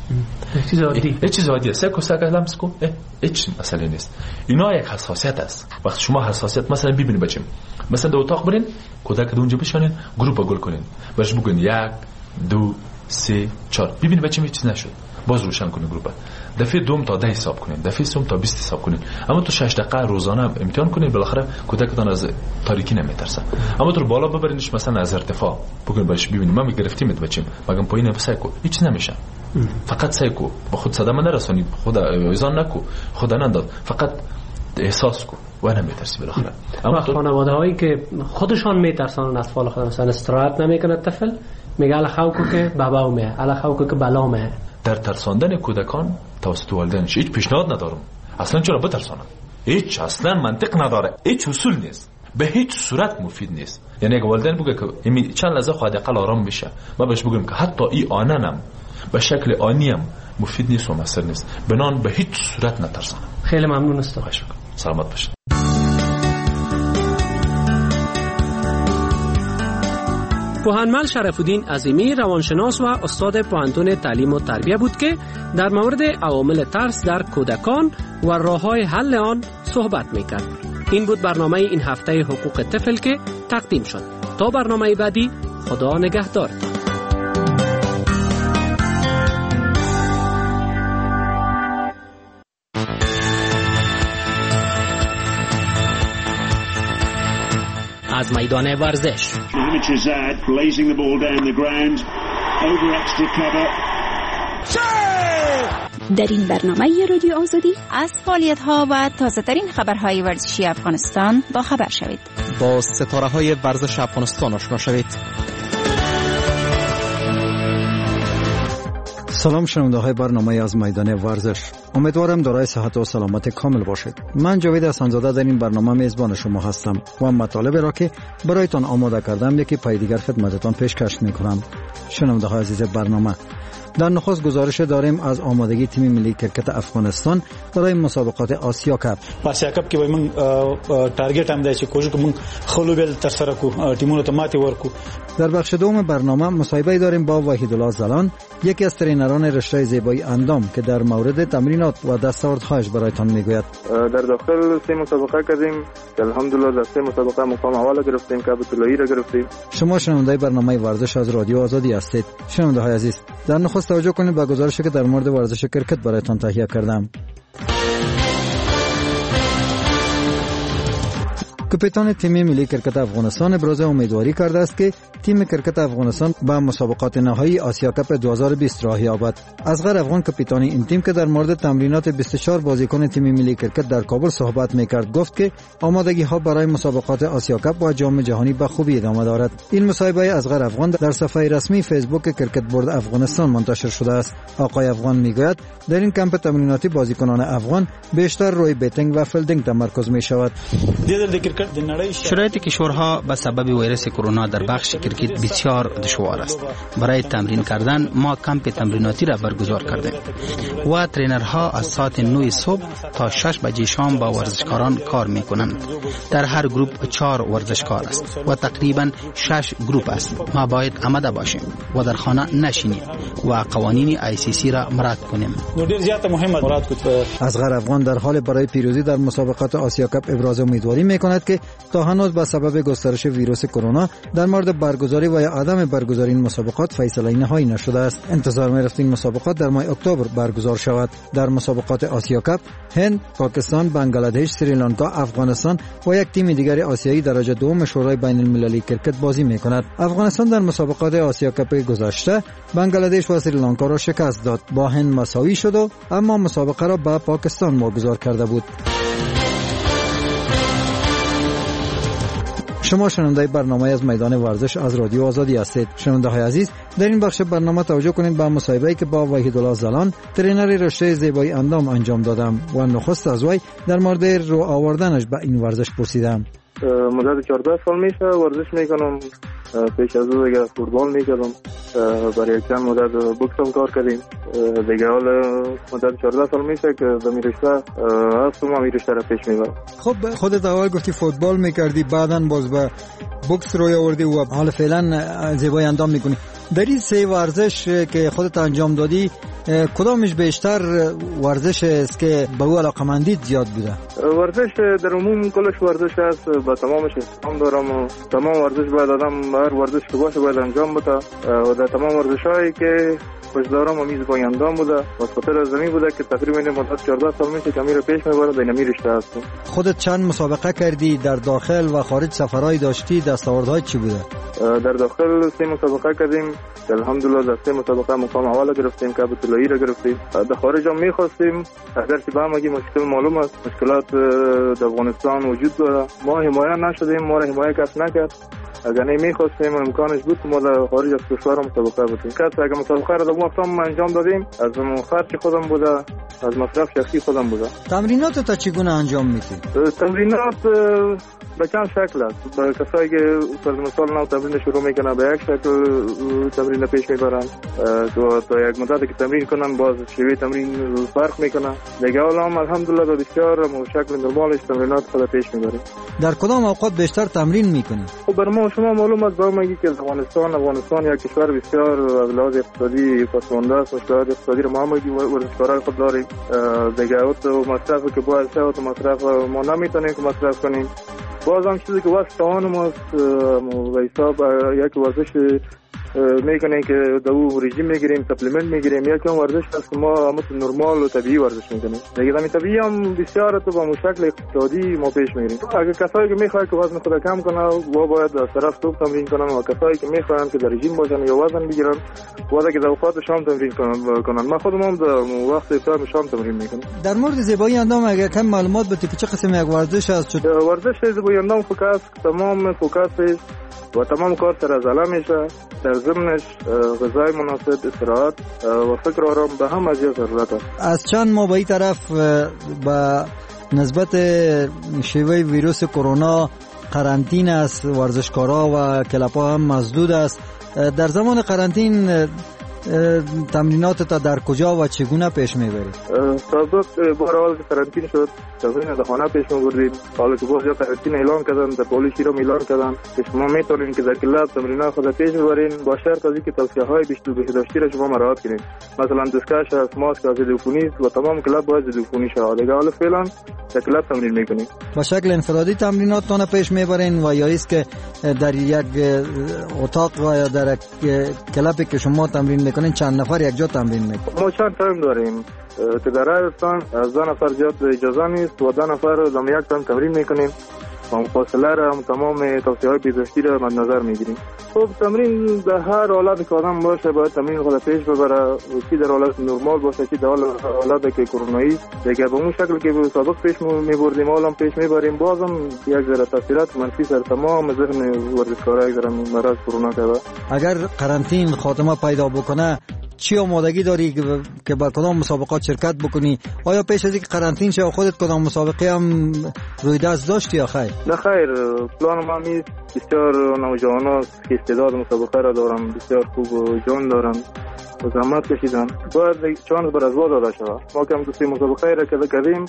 چیز عادیه. سکو سگ لمس کو، هیچ مسئله نیست. اینا یک حساسیت است. وقتی شما حساسیت مثلا ببین بچه‌م، مثلا در اتاق برین کودک اونجا بشونین، گروپ گل کنین، برش بگین 1 2 3 4، ببین بچه‌م چیز نشد، باز روشن کنین گروپ. دفعه دوم تا 10 حساب کنین، دفعه سوم تا 20 حساب کنین. اما تو 6 دقیقه روزانه امتحان کنین، بالاخره کودکتان از تاریکی نمیترسه. اما تو بالا ببرینش مثلا از ارتفاع، بگین باش ببینیم ما میگرفتیمت بچیم، مگم پایین بسایکو هیچ نمیشه. فقط سایکو با خود صدمه نرسونی، خدا ایزان نکو، خدا ننداز، فقط احساس کو و نمیترسی بالاخره. اما خانواده‌هایی که خودشان میترسن اطفال خود مثلا استراحت نمیکنه طفل، میگه الا خوکو که بابا اومه، الا خوکو که بلامه. در ترساندن کودکان توسط والدینش هیچ پیشنهاد ندارم. اصلا چرا بترسانم؟ هیچ اصلا منطق نداره، هیچ اصول نیست، به هیچ صورت مفید نیست. یعنی اگه والدین بگه که چند لحظه خود اقل آرام بشه، ما بهش بگیم که حتی این آننم به شکل آنیم مفید نیست و مؤثر نیست. بنان به هیچ صورت نترسانم. خیلی ممنون هستم. سلامت باشید. پوهنمل شرف‌الدین عظیمی روانشناس و استاد پوهنتون تعلیم و تربیت بود که در مورد عوامل ترس در کودکان و راه‌های حل آن صحبت می‌کرد. این بود برنامه این هفته حقوق طفل که تقدیم شد. تا برنامه بعدی، خدا نگهدار. از میدان ورزش در این برنامه رادیو آزادی از فعالیت‌ها و تازه‌ترین خبرهای ورزشی افغانستان با خبر شوید. با ستاره‌های ورزش افغانستان آشنا شوید. سلام شنونده‌های برنامه از میدان ورزش. امیدوارم دارای صحت و سلامت کامل باشید. من جاوید حسن‌زاده در این برنامه میزبان شما هستم و مطالبی را که برایتان آماده کردم یکی پای دیگر خدمتتان پیشکش می‌کنم. شنونده‌های عزیز برنامه، در نخست گزارش داریم از آمادگی تیم ملی کرکت افغانستان برای مسابقات آسیا کپ. آسیا کپ کې به موږ ټارګټ هم دی چې کوشش کوو خلوبل تر سره کو ټیمونو ته ماتې ورکو. در بخش دوم برنامه مصاحبه داریم با وحیدالله زلان، یکی از ترینران رشته زیبایی اندام که در مورد تمرینات و دستاوردهایش برایتان میگوید. در داخل سه مسابقه کردیم که الحمدلله در سه مسابقه مقام اول گرفتیم، کپ طلایی را گرفتیم. شما شنونده برنامه ورزش از رادیو آزادی هستید. شنونده‌های عزیز، در نخست توجه کنید به گزارشی که در مورد ورزش کرکت برایتان تهیه کردم. کاپیتان تیم ملی کرکت افغانستان ابراز امیدواری کرده است که تیم کرکت افغانستان به مسابقات نهایی آسیا کپ 2020 راه یابد. اصغر افغان کاپیتان این تیم که در مورد تمرینات 24 بازیکن تیم ملی کرکت در کابل صحبت می‌کرد گفت که آمادگی ها برای مسابقات آسیا کپ و جام جهانی به خوبی ادامه دارد. این مصاحبه اصغر افغان در صفحه رسمی فیسبوک کرکت بورد افغانستان منتشر شده است. آقای افغان میگوید در این کمپ تمریناتی بازیکنان افغان بیشتر روی بیتینگ و فیلدینگ تمرکز می‌شود. شرایط کشورها به سبب ویروس کرونا در بخش کرکت بسیار دشوار است. برای تمرین کردن ما کمپ تمریناتی را برگزار کردیم و ترینرها از ساعت 9 صبح تا 6 بجه شام با ورزشکاران کار میکنند. در هر گروپ 4 ورزشکار است و تقریبا 6 گروپ است. ما باید آماده باشیم و در خانه نشینیم و قوانین ICC را مراعات کنیم. اصغر افغان در حال برای پیروزی در مسابقات آسیا کپ ابراز امیدواری میکند که تا هنوز به سبب گسترش ویروس کرونا در مورد برگزاری و یا عدم برگزاری این مسابقات فیصله نهایی نشده است. انتظار می‌رفت این مسابقات در ماه اکتبر برگزار شود. در مسابقات آسیا کپ هند، پاکستان، بنگلادش، سریلانکا، افغانستان و یک تیم دیگر آسیایی درجه دوم شورای بین المللی کرکت بازی می‌کند. افغانستان در مسابقات آسیا کپ گذشته بنگلادش و سریلانکا را شکست داد. با هند مساوی شد و اما مسابقه را به پاکستان واگذار کرده بود. شما شنونده برنامه از میدان ورزش از رادیو آزادی هستید. شنونده‌های عزیز، در این بخش برنامه توجه کنید به مصاحبه‌ای که با وحیدالله زلان، ترینر رشته زیبایی اندام انجام دادم و نخست از وی در مورد رو آوردنش به این ورزش پرسیدم. مدت 14 سال میشه ورزش میکنم. پیش از اون دیگه فوتبال میکردم، برای چند مدت بوکس هم کار کردیم. دیگه حالا مدت 14 سال میشه که در این رشته هستم و این رشته را پیش میبرم. خب خودت اول گفتی فوتبال میکردی، بعداً باز به بوکس روی آوردی و حالا فعلا زیبایی اندام میکنی. در این سه ورزش که خودت انجام دادی کدامش بیشتر ورزش است که به او علاقه‌مندیت زیاد بوده؟ ورزش در عموم کلش ورزش است، با تمامش احترام دارم و تمام ورزش باید آدم هر ورزش که باشه باید انجام بده و در تمام ورزش‌هایی که خوش دارم و میز پای اندام بوده و خاطر زمین بوده که تقریبا مدت 14 سال میشه که میره پیش میبره در این رشته هستم. خودت چند مسابقه کردی؟ در داخل و خارج سفرهای داشتی؟ دستاوردهای چی بوده؟ در داخل 3 مسابقه کردیم که الحمدلله در 3 مسابقه مقام اول گرفتیم، کپ طلایی را گرفتیم. در خارج هم می‌خواستیم، اگرچه به همگی مشکل معلوم است، مشکلات در افغانستان وجود داره. ما حمایت نشدیم، ما را حمایت کس نکرد. اگر نمی‌خواستیم امکانش بود ما در خارج از کشور مسابقه بودیم. کس اگر مسابقه را در وقتام انجام دادیم، از خرج خودم بوده، از مصرف شخصی خودم بوده. تمرینات تا چگونه انجام میدی؟ تمرینات به چند شکل است. برای کسایی که فرض مثال نو تمرین شروع میکنن به یک شکل تمرین پیش میبرن تا یک مدت که تمرین کنن باز شیوه تمرین فرق میکنه. دیگه حالا هم الحمدلله به بسیار شکل نرمالش تمرینات خود پیش میبریم. در کدام اوقات بیشتر تمرین میکنی؟ خب بر ما شما معلوم است با میگی که افغانستان یک کشور بسیار از لحاظ اقتصادی پسمانده است. مشکلات اقتصادی رو ما میگی ورزشکارای خود داریم دیگه. اوت مصرفی که باید شد اوت مصرف ما نمیتونیم که مصرف کنیم. باز هم چیزی که واسه توان ماست به حساب یک ورزش میکنه که دو رژیم میگیریم، سپلیمنت میگیریم، یک ورزش هست که ما مثل نرمال و طبیعی ورزش میکنیم. دیگه همین طبیعی هم بسیار تو با شکل اقتصادی ما پیش میریم. اگه کسایی که میخواد که وزن خود کم کنه و باید از طرف صبح تمرین کنن و کسایی که میخوان که در رژیم باشن یا وزن بگیرن باید که در اوقات شام تمرین کنن. ما خودم هم در وقت افطار شام تمرین میکنم. در مورد زیبایی اندام اگه کم معلومات بده که چه قسم یک ورزش است؟ ورزش زیبایی اندام فوکس تمام فوکسش و تمام کار سر از علم میشه. در ضمنش غذای مناسب، استراحت و فکر آرام به هم از ضرورت است. از چند ماه به این طرف به نسبت شیوه ویروس کرونا قرنطینه است، ورزشکارا و کلب‌ها هم مسدود است. در زمان قرنطین تمرینات تا در کجا و چگونه پیش میبرید؟ سابق بار اول که قرنطین شد تمرین در خانه پیش میبردیم. حالا که باز یا قرنطین اعلان کردن، در پلیس رو اعلان کردن که شما میتونین که در کلاب تمرینات خود پیش ببرین با شرط از اینکه توصیه‌های بهداشتی را شما مراعات کنید. مثلا دستکش است، ماسک است، عفونی و تمام کلاب باید عفونی شود. دیگه حالا فعلا در کلاب تمرین میکنیم. با شکل انفرادی تمریناتتون پیش میبرین و یا است که در یک اتاق و یا در کلابی که شما تمرین میکنین چند نفر یک جا تمرین میکنین؟ ما چند تایم داریم که در راستان از 2 نفر زیاد اجازه نیست و 2 نفر در یک تایم تمرین میکنیم و فاصله را هم تمام توصیه‌های بهداشتی را مد نظر میگیریم. خب تمرین در هر حالت که آدم باشه باید تمرین خود پیش ببره، چی در حالت نرمال باشه چی در حالت که کرونایی. دیگه به اون شکل که سابق پیش میبردیم حالا پیش میبریم. بازم یک ذره تاثیرات منفی سر تمام ذهن ورزشکارا یک ذره مرض کرونا کرده. اگر قرنطین خاتمه پیدا بکنه چی آمادگی داری که با کدام مسابقات شرکت بکنی؟ آیا پیش از اینکه قرنطین شه خودت کدام مسابقه هم روی دست داشتی یا خیر؟ نه خیر، پلان ما نیست. بسیار نوجوانا که استعداد مسابقه را دارن، بسیار خوب و جان دارن و زحمت کشیدن، باید چانس بر از داده شود. ما که هم دوستی مسابقه را کردیم،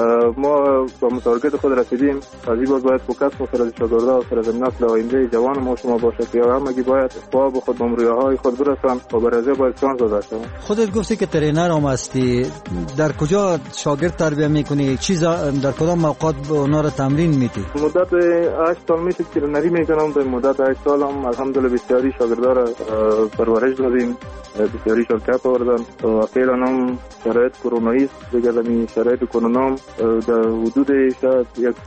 ما با متارکت خود رسیدیم. از این باید فوکس ما سر از شاگردا و سر از نسل آینده جوان ما شما باشه که همگی باید با خود به رویاهای خود برسن و بر از باید چانس داده شود. خودت گفتی که ترینر هم هستی، در کجا شاگرد تربیت میکنی؟ در کدام موقعات اونا را تمرین میدی؟ مدت 8 سال میشه که ترینری میکنم. در مدت 8 سال هم الحمدلله بسیاری شاگردا را پرورش دادیم، بسیاری شرکت آوردن و فعلا هم شرایط کرونایی است. دیگه در شرایط کرونا در حدود شاید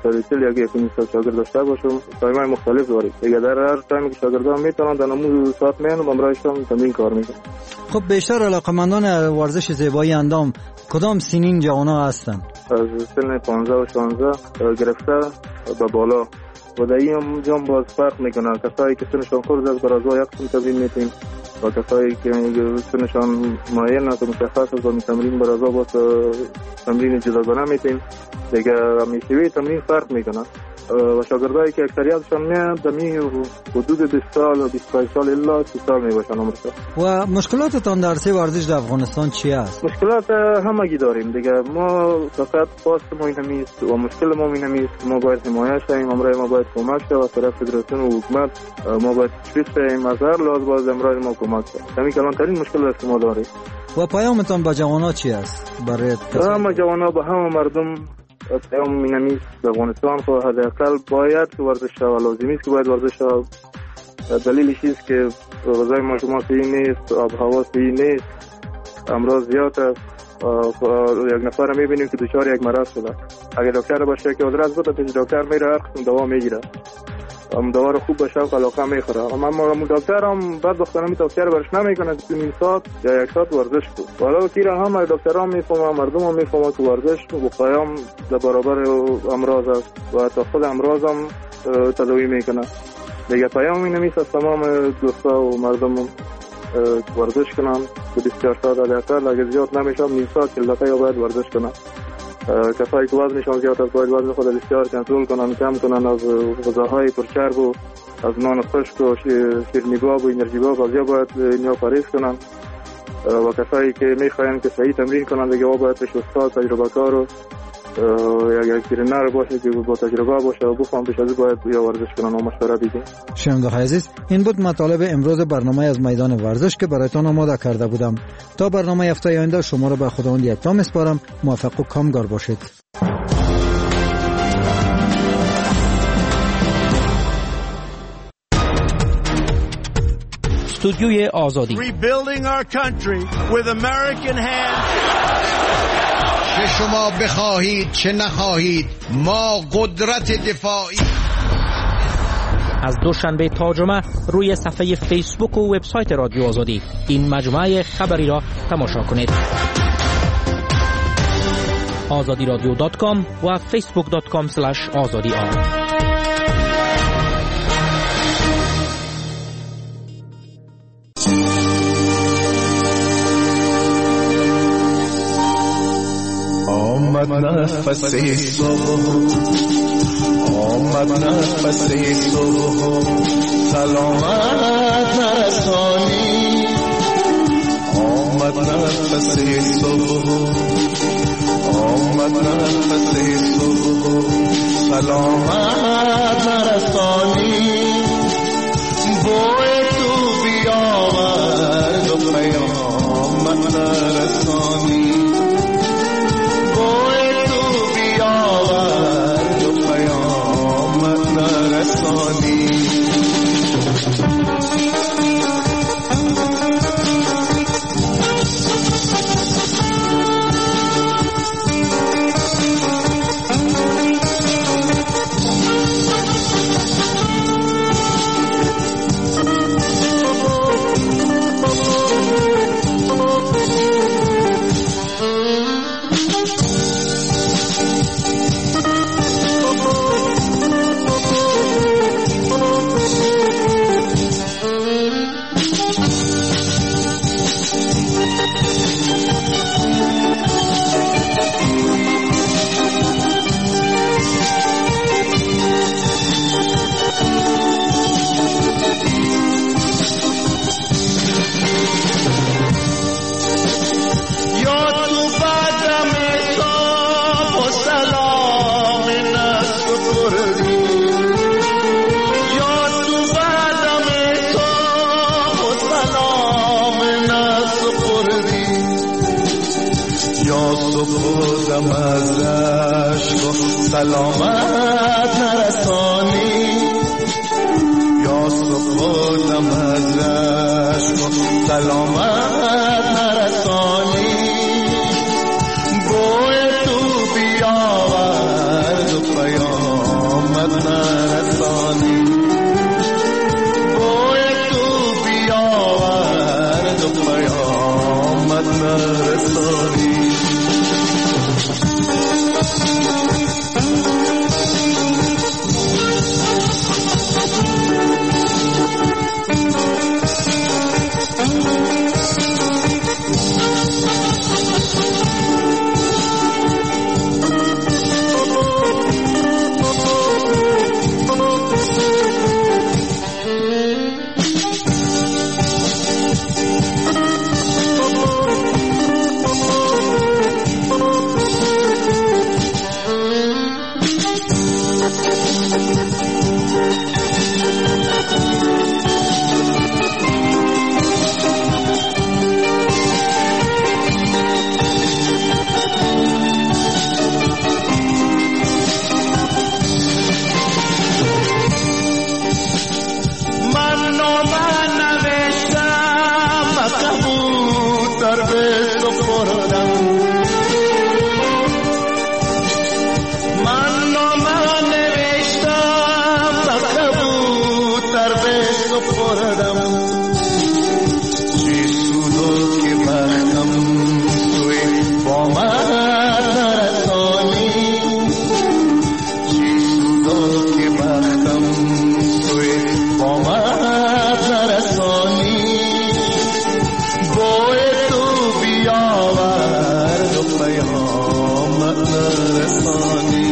140 شاگرد داشته باشم. تایم‌های مختلف داریم. دیگه در هر تایمی که شاگردان میتونن در نمو ساعت میان و امرایشان تمرین کار میکنن. خب بیشتر علاقه‌مندان ورزش زیبایی اندام کدام سنین جوانا هستن؟ از سن 15 و 16 گرفته به بالا و در این جام باز فرق میکنه. کسایی که سنشان خورد است برای یک قسم تمرین میتونیم و کسایی که سنشان معین است و مشخص است و تمرین برای باز تمرین جداگانه میتونیم. دیگه همیشه تمرین فرق میکنه و شاگردایی که اکثریتشان میاد در حدود 20 سال و 25 سال الا 30 سال میباشن عمرشون. و مشکلاتتان در عرصه ورزش در افغانستان چی است؟ مشکلات همگی داریم دیگه. ما فقط پاست ما این نیست و مشکل ما این نیست. ما باید حمایت شیم، امرای ما باید کمک شه و طرف فدراسیون و حکومت ما باید تشویق شیم. از هر لحاظ باید امرای ما کمک شه. همین کلانترین مشکل است که ما داریم. و پیامتان به جوانا چی است؟ برای همه جوانا به همه مردم پیام مینمی در افغانستان خو حداقل باید که ورزش شود، لازمی است که باید ورزش شود. دلیلش است که غذای ما شما صحیح نیست، آب هوا صحیح نیست، امراض زیاد است. یک نفر میبینیم که دچار یک مرض شده، اگه دکتر باشه که آدرس بده پیش دکتر میره هر قسم دوا میگیره، دوا رو خوب باشه و علاقه میخوره. اما دکتر هم بعد وقتا می توصیه برش نمیکنه که نیم ساعت یا 1 ساعت ورزش کو. حالا تیرا هم دکترها میفهمن، مردم هم میفهمن که ورزش و قیام در برابر امراض است و تا خود امراض هم تداوی میکنه. دیگه پیام این نیست از تمام دوستا و مردم ورزش کنن به 24 ساعت حداقل، اگه زیاد نمیشه نیم ساعت 40 دقیقه باید ورزش کنن. کسایی که وزنشان زیاد است باید وزن خود بسیار کنترل کنن، کم کنن از غذاهای پرچرب و از نان خشک و شیرینی‌باب و انرژی باب از باید اینها پرهیز کنن. و کسایی که میخواین که صحیح تمرین کنن دیگه باید پیش استاد تجربه کار و یک ترینر باشه که با تجربه باشه و بفهم پیش از باید یا ورزش کنن و مشوره بدیم. شنونده عزیز، این بود مطالب امروز برنامه از میدان ورزش که برایتان آماده کرده بودم. تا برنامه هفته آینده شما را به خداوند یکتا میسپارم. موفق و کامگار باشید. استودیوی آزادی. Rebuilding our country with American hands. چه شما بخواهید چه نخواهید ما قدرت دفاعی. از دوشنبه تا جمعه روی صفحه فیسبوک و وبسایت رادیو آزادی این مجموعه خبری را تماشا کنید. azadiradio.com و facebook.com/azadi. آمد نفس صبح، آمد نفس صبح، سلامت نرسانی. آمد نفس صبح، آمد نفس صبح، سلامت نرسانی. بوی تو بیاورد و پیامت نرسانی. سلامت نرسانی. یا سپردم از عشق سلامت نرسانی. بوی تو بیاورد و پیامت نرسانی. بوی تو بیاورد و پیامت نرسانی. پیامت نرسانی.